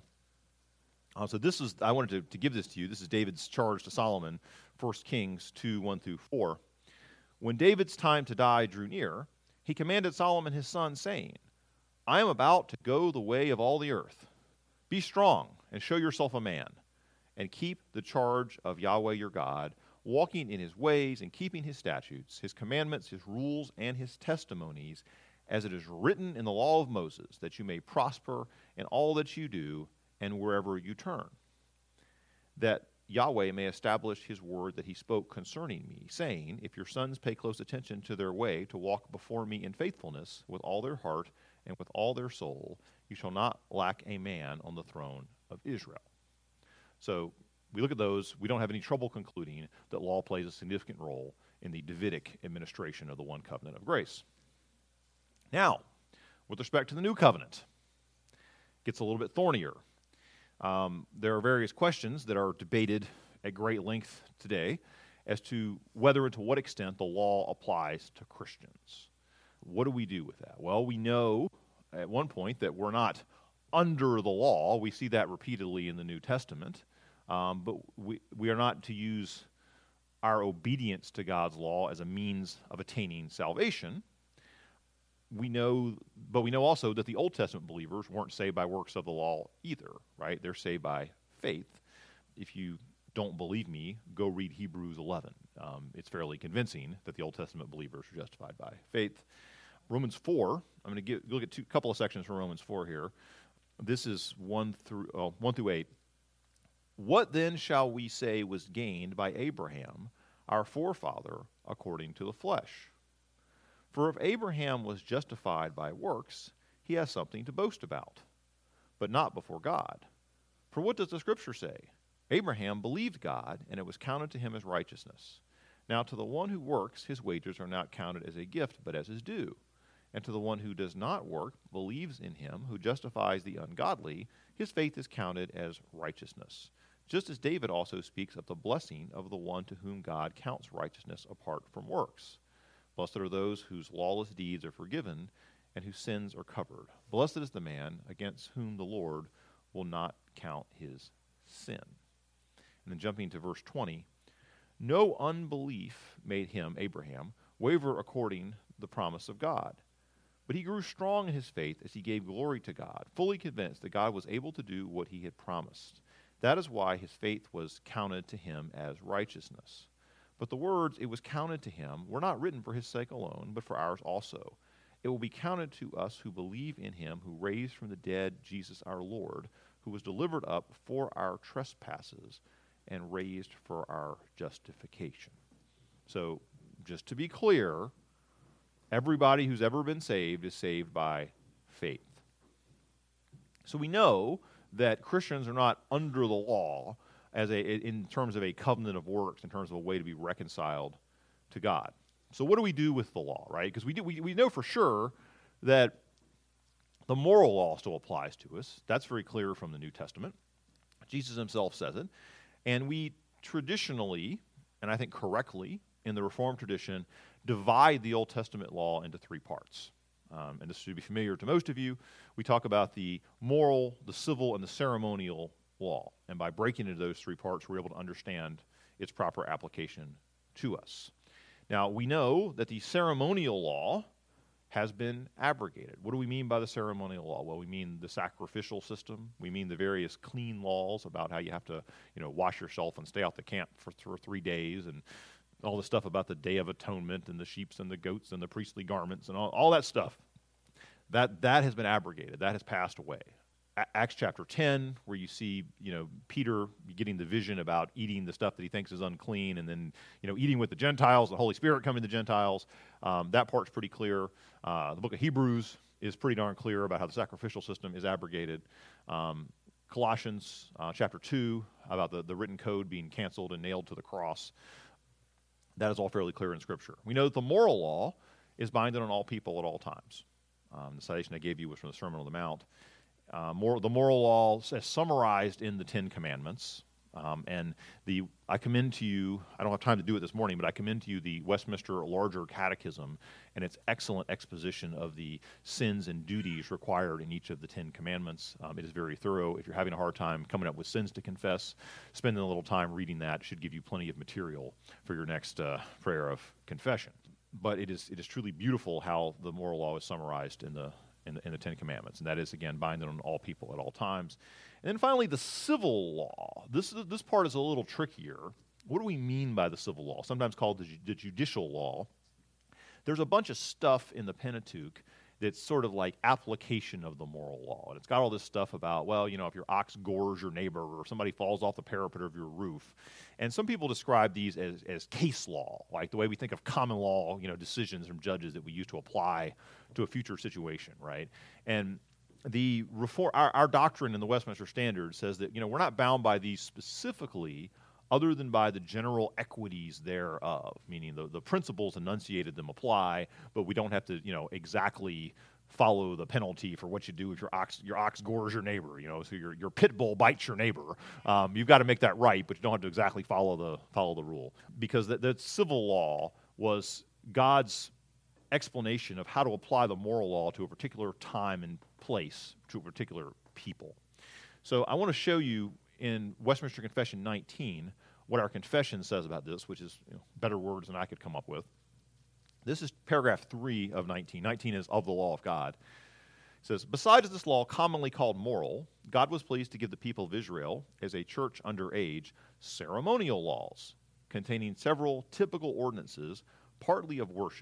Uh, so this is, I wanted to, to give this to you. This is David's charge to Solomon, First Kings two, one through four. When David's time to die drew near, he commanded Solomon his son, saying, I am about to go the way of all the earth. Be strong and show yourself a man, and keep the charge of Yahweh your God, walking in his ways and keeping his statutes, his commandments, his rules, and his testimonies, as it is written in the law of Moses, that you may prosper in all that you do and wherever you turn. That Yahweh may establish his word that he spoke concerning me, saying, if your sons pay close attention to their way to walk before me in faithfulness with all their heart and with all their soul, you shall not lack a man on the throne of Israel. So we look at those. We don't have any trouble concluding that law plays a significant role in the Davidic administration of the one covenant of grace. Now, with respect to the new covenant, it gets a little bit thornier. Um, there are various questions that are debated at great length today as to whether and to what extent the law applies to Christians. What do we do with that? Well, we know at one point that we're not under the law. We see that repeatedly in the New Testament. Um, but we, we are not to use our obedience to God's law as a means of attaining salvation. We know, but we know also that the Old Testament believers weren't saved by works of the law either, right? They're saved by faith. If you don't believe me, go read Hebrews eleven. Um, it's fairly convincing that the Old Testament believers are justified by faith. Romans four. I'm going to get, look at a couple of sections from Romans four here. This is one through oh, one through eight. What then shall we say was gained by Abraham, our forefather, according to the flesh? For if Abraham was justified by works, he has something to boast about, but not before God. For what does the Scripture say? Abraham believed God, and it was counted to him as righteousness. Now to the one who works, his wages are not counted as a gift, but as his due. And to the one who does not work, believes in him who justifies the ungodly, his faith is counted as righteousness. Just as David also speaks of the blessing of the one to whom God counts righteousness apart from works. Blessed are those whose lawless deeds are forgiven and whose sins are covered. Blessed is the man against whom the Lord will not count his sin. And then jumping to verse twenty, no unbelief made him, Abraham, waver according to the promise of God. But he grew strong in his faith as he gave glory to God, fully convinced that God was able to do what he had promised. That is why his faith was counted to him as righteousness. But the words, it was counted to him, were not written for his sake alone, but for ours also. It will be counted to us who believe in him who raised from the dead Jesus our Lord, who was delivered up for our trespasses and raised for our justification. So, just to be clear, everybody who's ever been saved is saved by faith. So we know that Christians are not under the law as a in terms of a covenant of works, in terms of a way to be reconciled to God. So what do we do with the law, right? Because we, do, we, we know for sure that the moral law still applies to us. That's very clear from the New Testament. Jesus himself says it. And we traditionally, and I think correctly, in the Reformed tradition, divide the Old Testament law into three parts. Um, and this should be familiar to most of you. We talk about the moral, the civil, and the ceremonial law. And by breaking into those three parts, we're able to understand its proper application to us. Now, we know that the ceremonial law has been abrogated. What do we mean by the ceremonial law? Well, we mean the sacrificial system. We mean the various clean laws about how you have to, you know, wash yourself and stay out the camp for, for three days, and all the stuff about the Day of Atonement and the sheep and the goats and the priestly garments and all, all that stuff. That that has been abrogated. That has passed away. A- Acts chapter ten, where you see, you know, Peter getting the vision about eating the stuff that he thinks is unclean, and then, you know, eating with the Gentiles, the Holy Spirit coming to the Gentiles. Um, that part's pretty clear. Uh, the book of Hebrews is pretty darn clear about how the sacrificial system is abrogated. Um, Colossians uh, chapter two, about the, the written code being canceled and nailed to the cross. That is all fairly clear in Scripture. We know that the moral law is binding on all people at all times. Um, the citation I gave you was from the Sermon on the Mount. Uh, more, the moral law is summarized in the Ten Commandments. Um, and the I commend to you, I don't have time to do it this morning, but I commend to you the Westminster Larger Catechism and its excellent exposition of the sins and duties required in each of the Ten Commandments. Um, it is very thorough. If you're having a hard time coming up with sins to confess, spending a little time reading that should give you plenty of material for your next uh, prayer of confession. But it is it is truly beautiful how the moral law is summarized in the in the, in the Ten Commandments, and that is, again, binding on all people at all times. And then finally, the civil law. This this part is a little trickier. What do we mean by the civil law? Sometimes called the, the judicial law. There's a bunch of stuff in the Pentateuch that's sort of like application of the moral law. And it's got all this stuff about, well, you know, if your ox gores your neighbor or somebody falls off the parapet of your roof. And some people describe these as, as case law, like the way we think of common law, you know, decisions from judges that we use to apply to a future situation, right? And the reform, our, our doctrine in the Westminster Standard says that, you know, we're not bound by these specifically other than by the general equities thereof, meaning the, the principles enunciated them apply, but we don't have to, you know, exactly follow the penalty for what you do if your ox your ox gores your neighbor, you know, so your your pit bull bites your neighbor. Um, you've got to make that right, but you don't have to exactly follow the follow the rule, because the, the civil law was God's explanation of how to apply the moral law to a particular time and place, to a particular people. So I want to show you in Westminster Confession nineteen what our confession says about this, which is, you know, better words than I could come up with. This is paragraph three of nineteen. nineteen is of the law of God. It says, besides this law commonly called moral, God was pleased to give the people of Israel, as a church under age, ceremonial laws, containing several typical ordinances, partly of worship,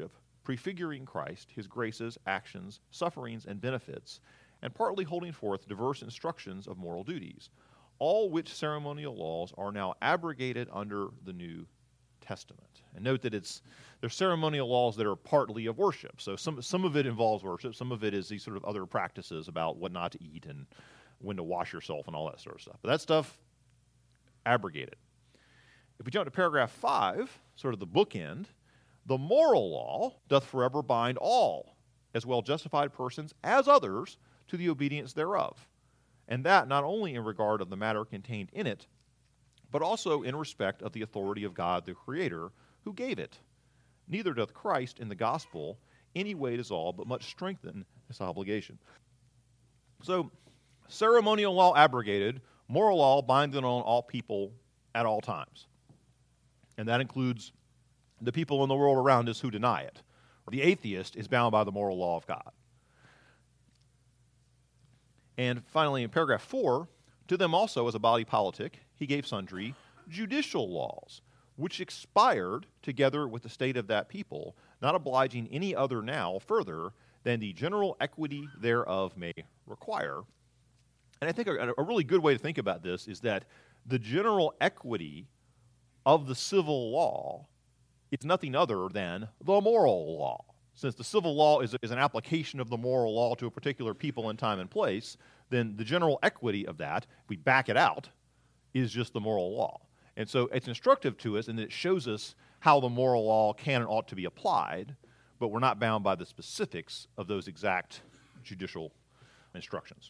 prefiguring Christ, his graces, actions, sufferings, and benefits, and partly holding forth diverse instructions of moral duties, all which ceremonial laws are now abrogated under the New Testament. And note that it's there's ceremonial laws that are partly of worship. So some some of it involves worship, some of it is these sort of other practices about what not to eat and when to wash yourself and all that sort of stuff. But that stuff, abrogated. If we jump to paragraph five, sort of the bookend, the moral law doth forever bind all, as well justified persons as others, to the obedience thereof. And that not only in regard of the matter contained in it, but also in respect of the authority of God the Creator, who gave it. Neither doth Christ in the gospel any way dissolve, but much strengthen this obligation. So, ceremonial law abrogated, moral law binding on all people at all times. And that includes the people in the world around us who deny it. The atheist is bound by the moral law of God. And finally, in paragraph four, to them also as a body politic, he gave sundry judicial laws, which expired together with the state of that people, not obliging any other now further than the general equity thereof may require. And I think a, a really good way to think about this is that the general equity of the civil law is nothing other than the moral law. Since the civil law is, is an application of the moral law to a particular people in time and place, then the general equity of that, if we back it out, is just the moral law. And so it's instructive to us, and it shows us how the moral law can and ought to be applied, but we're not bound by the specifics of those exact judicial instructions.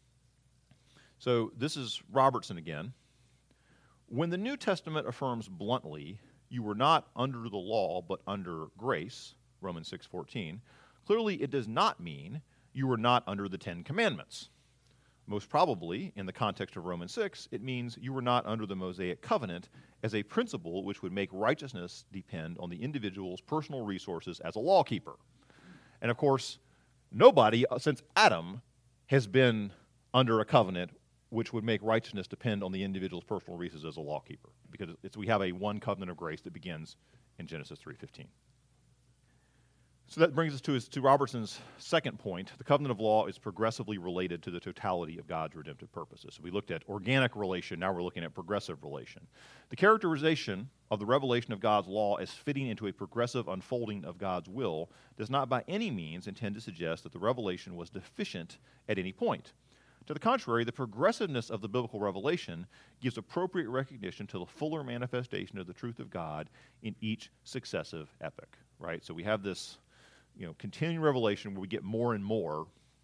So this is Robertson again. When the New Testament affirms bluntly, you were not under the law, but under grace, Romans six fourteen, clearly it does not mean you were not under the Ten Commandments. Most probably, in the context of Romans six, it means you were not under the Mosaic covenant as a principle which would make righteousness depend on the individual's personal resources as a lawkeeper. And of course, nobody since Adam has been under a covenant which would make righteousness depend on the individual's personal resources as a lawkeeper, because it's, we have a one covenant of grace that begins in Genesis three fifteen. So that brings us to, his, to Robertson's second point. The covenant of law is progressively related to the totality of God's redemptive purposes. So we looked at organic relation, now we're looking at progressive relation. The characterization of the revelation of God's law as fitting into a progressive unfolding of God's will does not by any means intend to suggest that the revelation was deficient at any point. To the contrary, the progressiveness of the biblical revelation gives appropriate recognition to the fuller manifestation of the truth of God in each successive epoch, right? So we have this, you know, continuing revelation where we get more and more.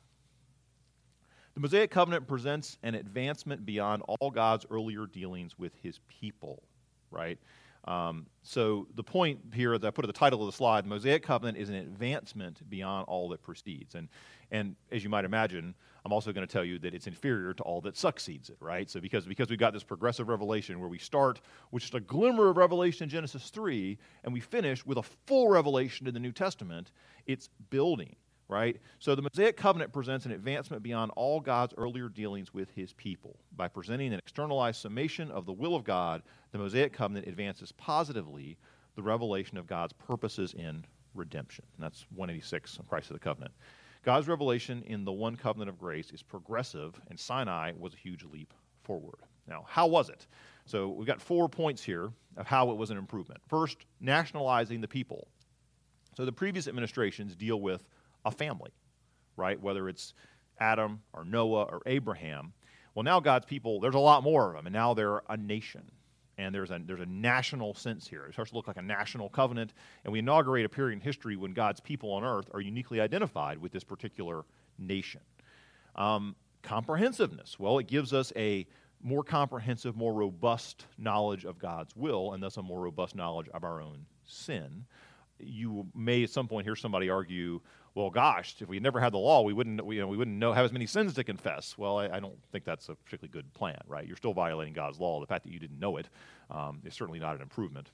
The Mosaic covenant presents an advancement beyond all God's earlier dealings with his people, right? Um, so the point here that I put at the title of the slide, the Mosaic covenant is an advancement beyond all that precedes. And, and as you might imagine, I'm also going to tell you that it's inferior to all that succeeds it, right? So because, because we've got this progressive revelation where we start with just a glimmer of revelation in Genesis three, and we finish with a full revelation in the New Testament, it's building, right? So the Mosaic covenant presents an advancement beyond all God's earlier dealings with his people. By presenting an externalized summation of the will of God, the Mosaic covenant advances positively the revelation of God's purposes in redemption. And that's one eighty-six on Christ of the Covenant. God's revelation in the one covenant of grace is progressive, and Sinai was a huge leap forward. Now, how was it? So we've got four points here of how it was an improvement. First, nationalizing the people. So the previous administrations deal with a family, right? Whether it's Adam or Noah or Abraham. Well, now God's people, there's a lot more of them, and now they're a nation. And there's a, there's a national sense here. It starts to look like a national covenant, and we inaugurate a period in history when God's people on earth are uniquely identified with this particular nation. Um, comprehensiveness. Well, it gives us a more comprehensive, more robust knowledge of God's will, and thus a more robust knowledge of our own sin. You may at some point hear somebody argue, well, gosh, if we never had the law, we wouldn't, we, you know, we wouldn't know have as many sins to confess. Well, I, I don't think that's a particularly good plan, right? You're still violating God's law. The fact that you didn't know it um, is certainly not an improvement.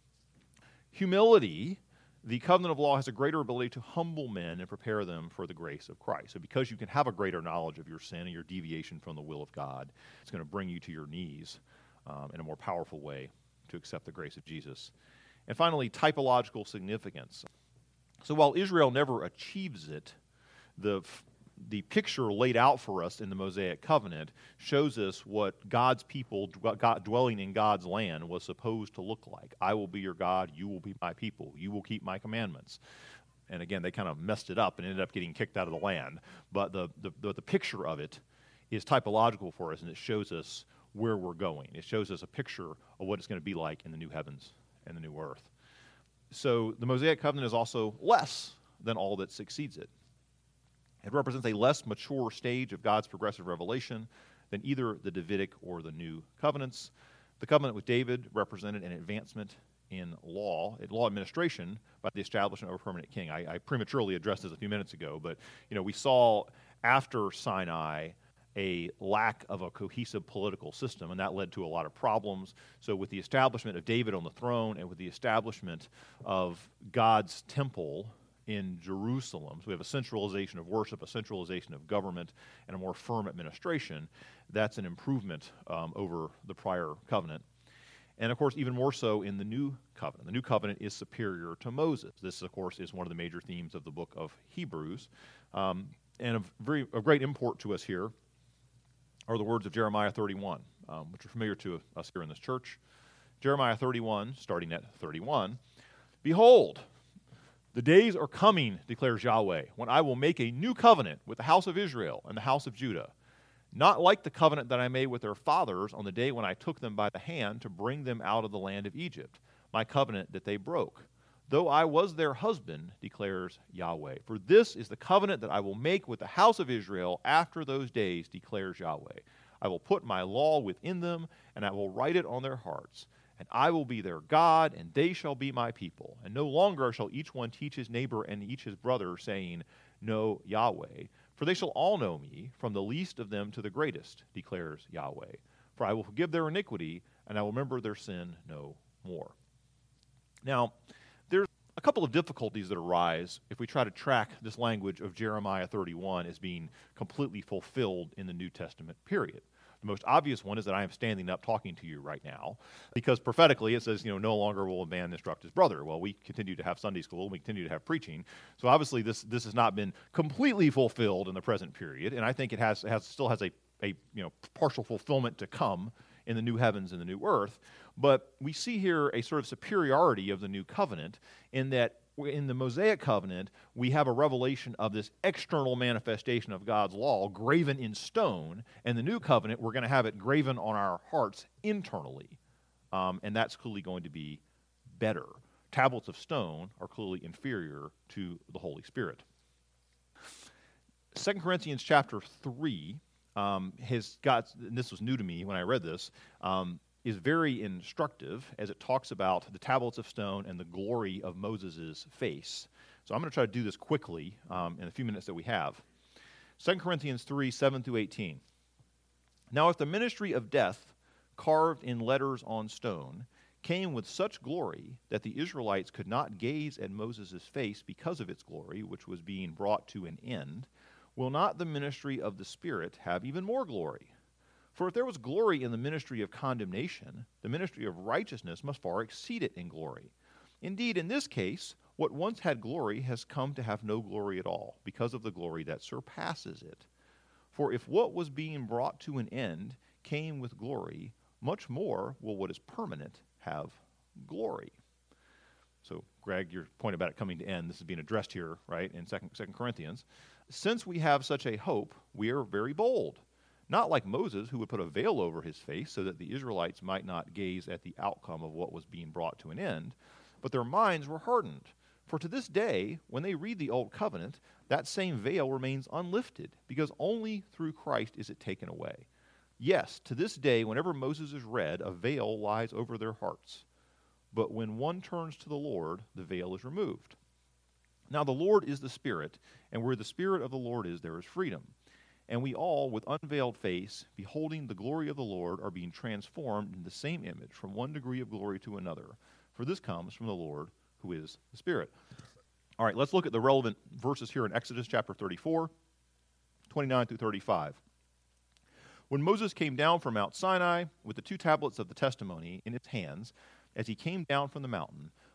Humility. The covenant of law has a greater ability to humble men and prepare them for the grace of Christ. So because you can have a greater knowledge of your sin and your deviation from the will of God, it's going to bring you to your knees um, in a more powerful way to accept the grace of Jesus. And finally, typological significance. So while Israel never achieves it, the the picture laid out for us in the Mosaic covenant shows us what God's people God, dwelling in God's land was supposed to look like. I will be your God, you will be my people, you will keep my commandments. And again, they kind of messed it up and ended up getting kicked out of the land. But the, the, the, the picture of it is typological for us, and it shows us where we're going. It shows us a picture of what it's going to be like in the new heavens and the new earth. So the Mosaic covenant is also less than all that succeeds it. It represents a less mature stage of God's progressive revelation than either the Davidic or the new covenants. The covenant with David represented an advancement in law, in law administration, by the establishment of a permanent king. I, I prematurely addressed this a few minutes ago, but you know we saw after Sinai a lack of a cohesive political system, and that led to a lot of problems. So with the establishment of David on the throne and with the establishment of God's temple in Jerusalem, so we have a centralization of worship, a centralization of government, and a more firm administration. That's an improvement um, over the prior covenant. And of course, even more so in the new covenant. The new covenant is superior to Moses. This, of course, is one of the major themes of the book of Hebrews. Um, and of, very, of great import to us here are the words of Jeremiah thirty-one, um, which are familiar to us here in this church. Jeremiah thirty-one, starting at thirty-one, "Behold, the days are coming, declares Yahweh, when I will make a new covenant with the house of Israel and the house of Judah, not like the covenant that I made with their fathers on the day when I took them by the hand to bring them out of the land of Egypt, my covenant that they broke. Though I was their husband, declares Yahweh. For this is the covenant that I will make with the house of Israel after those days, declares Yahweh. I will put my law within them, and I will write it on their hearts. And I will be their God, and they shall be my people. And no longer shall each one teach his neighbor and each his brother, saying, Know Yahweh. For they shall all know me, from the least of them to the greatest, declares Yahweh. For I will forgive their iniquity, and I will remember their sin no more." Now, there's a couple of difficulties that arise if we try to track this language of Jeremiah thirty-one as being completely fulfilled in the New Testament period. The most obvious one is that I am standing up talking to you right now, because prophetically it says, you know, no longer will a man instruct his brother. Well, we continue to have Sunday school, we continue to have preaching, so obviously this this has not been completely fulfilled in the present period, and I think it has has still has a a you know partial fulfillment to come in the new heavens and the new earth. But we see here a sort of superiority of the new covenant in that in the Mosaic covenant, we have a revelation of this external manifestation of God's law graven in stone. And the new covenant, we're going to have it graven on our hearts internally. Um, and that's clearly going to be better. Tablets of stone are clearly inferior to the Holy Spirit. Second Corinthians chapter three um, has got, and this was new to me when I read this, um, is very instructive as it talks about the tablets of stone and the glory of Moses' face. So I'm going to try to do this quickly um, in a few minutes that we have. Second Corinthians three, seven through eighteen. "Now if the ministry of death, carved in letters on stone, came with such glory that the Israelites could not gaze at Moses' face because of its glory, which was being brought to an end, will not the ministry of the Spirit have even more glory? For if there was glory in the ministry of condemnation, the ministry of righteousness must far exceed it in glory. Indeed, in this case, what once had glory has come to have no glory at all, because of the glory that surpasses it. For if what was being brought to an end came with glory, much more will what is permanent have glory." So, Greg, your point about it coming to end, this is being addressed here, right, in Second Corinthians. "Since we have such a hope, we are very bold. Not like Moses, who would put a veil over his face so that the Israelites might not gaze at the outcome of what was being brought to an end, but their minds were hardened. For to this day, when they read the Old Covenant, that same veil remains unlifted, because only through Christ is it taken away. Yes, to this day, whenever Moses is read, a veil lies over their hearts. But when one turns to the Lord, the veil is removed. Now the Lord is the Spirit, and where the Spirit of the Lord is, there is freedom. And we all, with unveiled face, beholding the glory of the Lord, are being transformed in the same image from one degree of glory to another. For this comes from the Lord, who is the Spirit." All right, let's look at the relevant verses here in Exodus chapter thirty-four, twenty-nine through thirty-five. "When Moses came down from Mount Sinai with the two tablets of the testimony in his hands, as he came down from the mountain,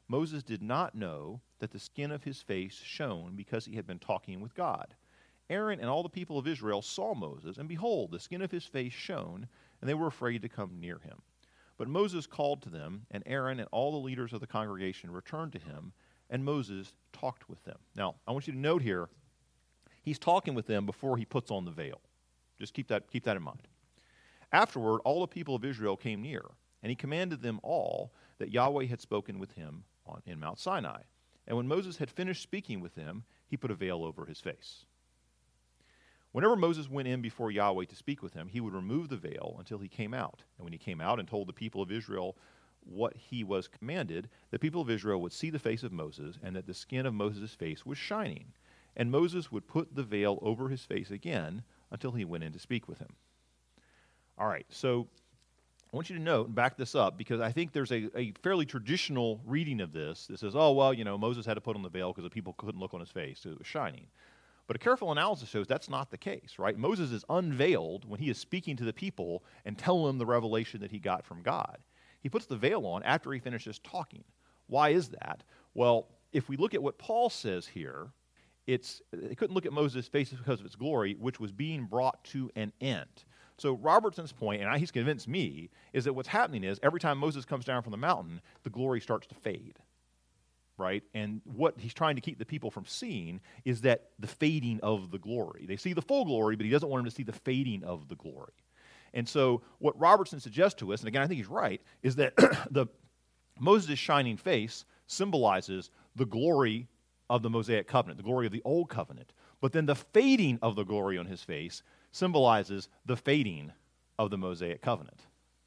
Moses did not know that the skin of his face shone because he had been talking with God. Aaron and all the people of Israel saw Moses, and behold, the skin of his face shone, and they were afraid to come near him. But Moses called to them, and Aaron and all the leaders of the congregation returned to him, and Moses talked with them. Now, I want you to note here, he's talking with them before he puts on the veil. Just keep that, keep that in mind. Afterward, all the people of Israel came near, and he commanded them all that Yahweh had spoken with him on, in Mount Sinai. And when Moses had finished speaking with them, he put a veil over his face. Whenever Moses went in before Yahweh to speak with him, he would remove the veil until he came out. And when he came out and told the people of Israel what he was commanded, the people of Israel would see the face of Moses, and that the skin of Moses' face was shining. And Moses would put the veil over his face again until he went in to speak with him. All right, so I want you to note and back this up, because I think there's a, a fairly traditional reading of this that says, oh, well, you know, Moses had to put on the veil because the people couldn't look on his face, so it was shining. But a careful analysis shows that's not the case, right? Moses is unveiled when he is speaking to the people and telling them the revelation that he got from God. He puts the veil on after he finishes talking. Why is that? Well, if we look at what Paul says here, it's they couldn't look at Moses' face because of its glory, which was being brought to an end. So Robertson's point, and he's convinced me, is that what's happening is every time Moses comes down from the mountain, the glory starts to fade, right? And what he's trying to keep the people from seeing is that the fading of the glory. They see the full glory, but he doesn't want them to see the fading of the glory. And so what Robertson suggests to us, and again, I think he's right, is that the Moses' shining face symbolizes the glory of the Mosaic covenant, the glory of the old covenant. But then the fading of the glory on his face symbolizes the fading of the Mosaic covenant.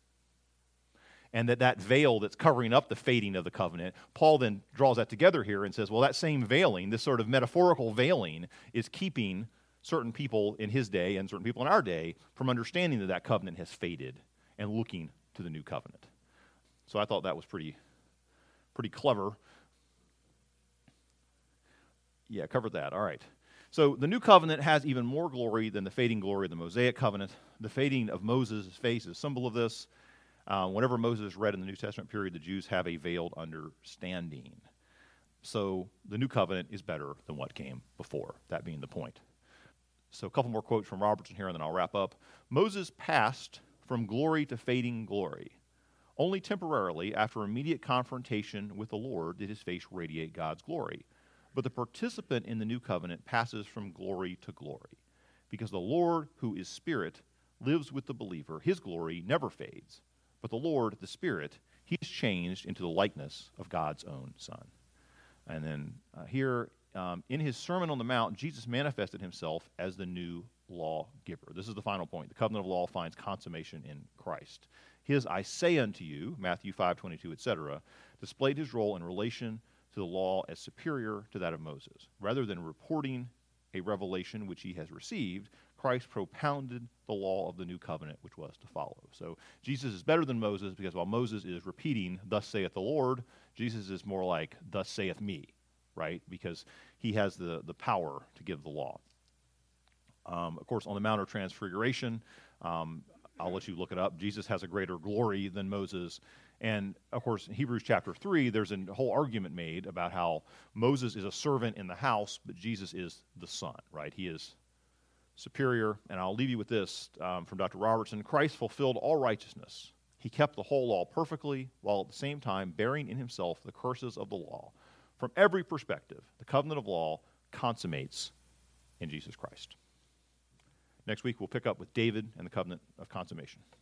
And that that veil that's covering up the fading of the covenant, Paul then draws that together here and says, well, that same veiling, this sort of metaphorical veiling, is keeping certain people in his day and certain people in our day from understanding that that covenant has faded and looking to the new covenant. So I thought that was pretty, pretty clever. Yeah, covered that. All right. So the new covenant has even more glory than the fading glory of the Mosaic covenant. The fading of Moses' face is a symbol of this. Uh, whenever Moses is read in the New Testament period, the Jews have a veiled understanding. So the new covenant is better than what came before, that being the point. So a couple more quotes from Robertson here, and then I'll wrap up. Moses passed from glory to fading glory. Only temporarily, after immediate confrontation with the Lord, did his face radiate God's glory. But the participant in the new covenant passes from glory to glory, because the Lord, who is Spirit, lives with the believer. His glory never fades. But the Lord, the Spirit, he is changed into the likeness of God's own Son. And then uh, here, um, in his Sermon on the Mount, Jesus manifested himself as the new lawgiver. This is the final point. The covenant of law finds consummation in Christ. His I say unto you, Matthew five twenty-two, et cetera, displayed his role in relation to the law as superior to that of Moses. Rather than reporting a revelation which he has received, Christ propounded the law of the new covenant which was to follow. So Jesus is better than Moses because while Moses is repeating, thus saith the Lord, Jesus is more like, thus saith me, right? Because he has the, the power to give the law. Um, of course, on the Mount of Transfiguration, um, I'll let you look it up. Jesus has a greater glory than Moses. And, of course, in Hebrews chapter three, there's a whole argument made about how Moses is a servant in the house, but Jesus is the son, right? He is superior. And I'll leave you with this um, from Doctor Robertson. Christ fulfilled all righteousness. He kept the whole law perfectly, while at the same time bearing in himself the curses of the law. From every perspective, the covenant of law consummates in Jesus Christ. Next week, we'll pick up with David and the covenant of consummation.